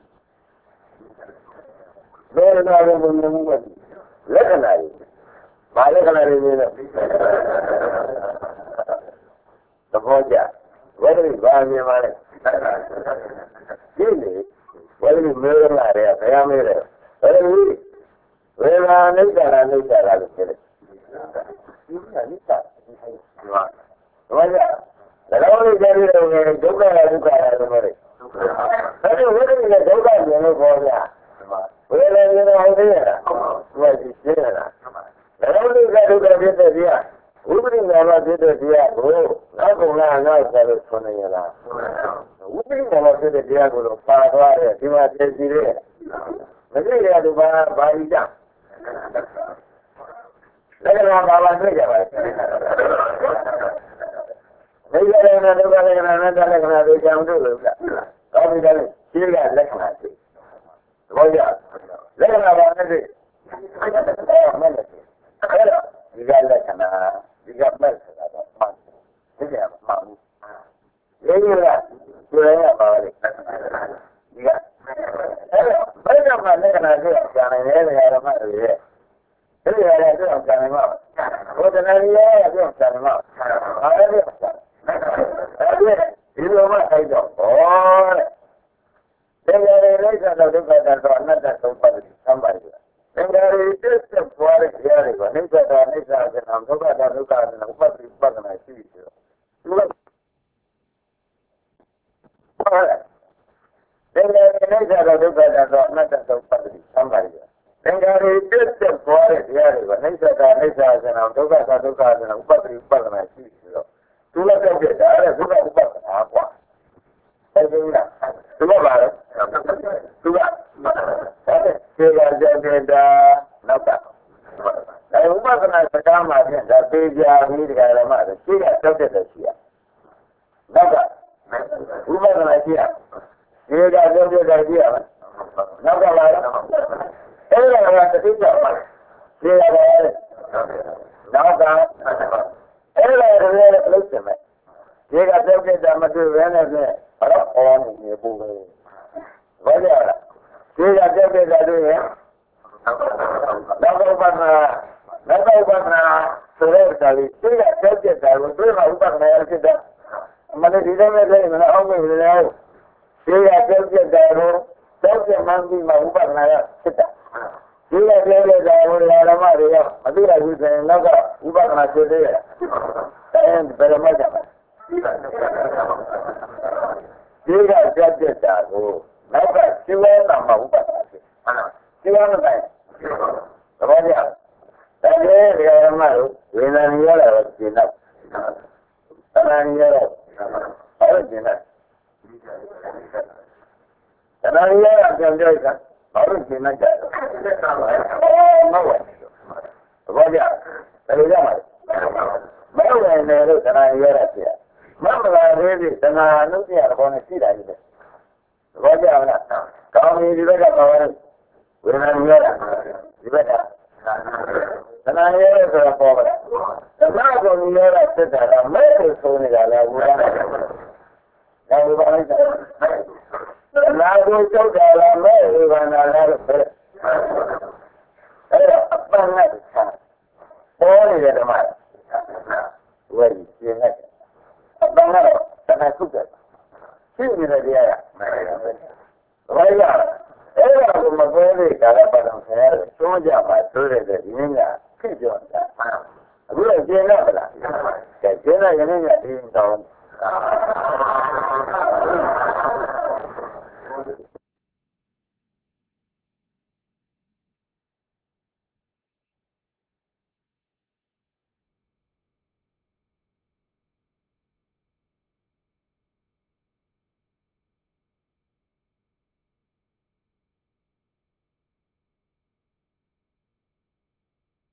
ဝေဒနာကိုမြင်မှုကလက္ခဏာတွေဘာလက္ခဏာတွေမြင်လဲသဘောကျဝိသုဘာမြင်ပါလဲဒီလေဝိသုမေရလာတယ်ဘယ်ရမေးတယ်ဘယ်လိုဝေဒနာနိစ္စရာနိစ္စရာလို့ပြောတယ်ဒီကနိစ္စဒီဟိုဘာဘာလဲဒါလို့ကြည့်ရတဲ့ဒုက္ခရာဒုက္ခရာလို့ပြောတယ်အဲဒီဝိသုနဲ့ဒုက္ခမြင်လို့ပေါ်ပြဝေဒနာနဲ့ဟုတ်သေးလားဒီကရှင်းလားဒါလို့ကြည့်ဒုက္ခဖြစ်တဲ့ဒီကဝိပရိနာမဖြစ်တဲ့ဒီကကိုနောက်ကုလားနောက်ဆက်လို့ဆွနေရလားဝိပရိနာမဖြစ်တဲ့ဒီကကိုတော့ပါသွားတယ်ဒီမှာပြည့်စည်တယ်မသိရတူပါဘာကြီးကြလက္ခဏာပါပါတွေ့ကြပါလားမိဂရဏဒုက္ခလက္ခဏာနဲ့လက္ခဏာတွေကြောင့်တို့လို့ကကောင်းပြီလေရှင်းကလက္ခဏာတွေသဘောကျလက္ခဏာပါနဲ့တွေ့အဲ့မနဲ့အဲ့တော့ဒီကလက္ခဏာဒီကမဲ့ဆိုတာတော့မှန်တယ်ဒီကမှန်ဘူးလေးရတာကျွေးရပါလေဒီကအဲ့တော့ဘယ်တော့မှလက္ခဏာတွေကြာနေတယ်နေရာမှာတွေရဲ့ဒီနေရာတွေတော့ကြာနေမှာဘုဒ္ဓနာရီရဲ့တော့ကြာနေမှာအားလည်းကြာအဲ့ဒီဒီလိုမှအဲ့တော့ဟောတဲ့ဒီနေရာတွေလိုက်တော့ဒုက္ခတော့အနတ္တသုံးပါးကိုသံပါရသင်္ခါရတစ်သက်ပွားတဲ့တရားတွေကိုအိဋ္ဌတာအိဋ္ဌာကနာဒုက္ခတာဒုက္ခနာဥပတိပဒနာရှိပြီဆိုတော့ဒီလိုဟုတ်တယ်သင်္ခါရအိဋ္ဌတာဒုက္ခတာတော့အနတ္တသုံးပါးကိုသံပါရသင်္ခါရတစ်သက်ပွားတဲ့တရားတွေကိုအိဋ္ဌတာအိဋ္ဌာကနာဒုက္ခတာဒုက္ခနာဥပတိပဒနာရှိပြီဆိုတော့သူလည်းတော့ပြတာအဲ့ဒါဒုက္ခဥပဒနာကွာအဲ့ဒီလားသူကပါတော့သူကအဲ့ဒီကကြတဲ့တာနောက်ကအဲဥပဒနာစကားမှာဖြင့်ဒါပေကြပြီးဒီကရမရှိကတောက်တဲ့ရှိရနောက်ကဥပဒနာရှိရဒီကတောက်တဲ့ရှိရနောက်ကလာအဲ့ဒါကတတိယပါဒီကနောက်ကအဲ့ဒါလည်းလုံးစမယ်ဒီကတောက်တဲ့မတွေ့ဘဲနဲ့ဖြင့်အဲ့တော့အော်နေပူပဲဘာကြလားဒီကတောက်တဲ့တွေ့ရင်နောက်ကဥပဒနာနောက်ကဥပဒနာဆိုတဲ့ဒါလေးဒီကတောက်တဲ့ကိုတွေ့မှဥပဒနာရဖြစ်တယ်မနေ့ဒီတိုင်းလည်းမအောင်ဘူးလေဒီကတောက်တဲ့ကိုတောက်တဲ့မှန်းပြီးမှဥပဒနာရဖြစ်တယ်ဒီကပြောတဲ့ဒါကိုလာရမတွေရောမသိရဘူးဆိုရင်နောက်ကဥပဒနာဖြစ်သေးတယ်အဲဒီဘယ်လိုမှကြပါဒီကကြောက်တဲ့တာကိုနောက်ကရှိဝဲတာမှဥပဒနာဖြစ်ရှိဝဲမတိုင်းသဘောကျတယ်ဒီရမတို့ဝေဒနာရတာတော့ရှင်းတော့သနာရတော့အဲ့ဒီရှင်းတယ်သနာရတာကြောင့်ကြောက်တာဘာလို့ရှင်းလိုက်ကြလဲမဟုတ်ဘူးဘာကြတယ်ကြမှာမဟုတ်ရင်လည်းသနာရတာဖြစ်မမလာသေးသေးသနာနုပြရတော့နဲ့ရှိတာကြီးပဲဘာကြမလားကောင်းပြီဒီဘက်ကပါဝင်ဝေဒနာရတာဒီဘက်ကသနာရတဲ့ဆိုတာပေါ်ပါသနာကိုရတာစစ်တာကမဲ့ကိုဆိုနေတာလားဝေဒနာဒါဝေဒနာနာကိုကြောက်တာလားမဲ့ဝေဒနာလားလို့ဆိုအဲ့တော့အပန်းနဲ့ဆာပေါ်နေတဲ့ဓမ္မဝယ်ရှင်းလိုက်အပန်းကတော့သနာစုတယ်ရှင်းနေတဲ့တရားကဘာလဲအဲ့ဒါကိုမပြောသေးတာလည်းပါတော့ဆရာတို့သုံးကြပါဆိုတဲ့ဒီနေ့ကဖြစ်ကြောတာအခုလည်းရှင်းတော့လားကဲရှင်းတော့ယနေ့ကဒီတော့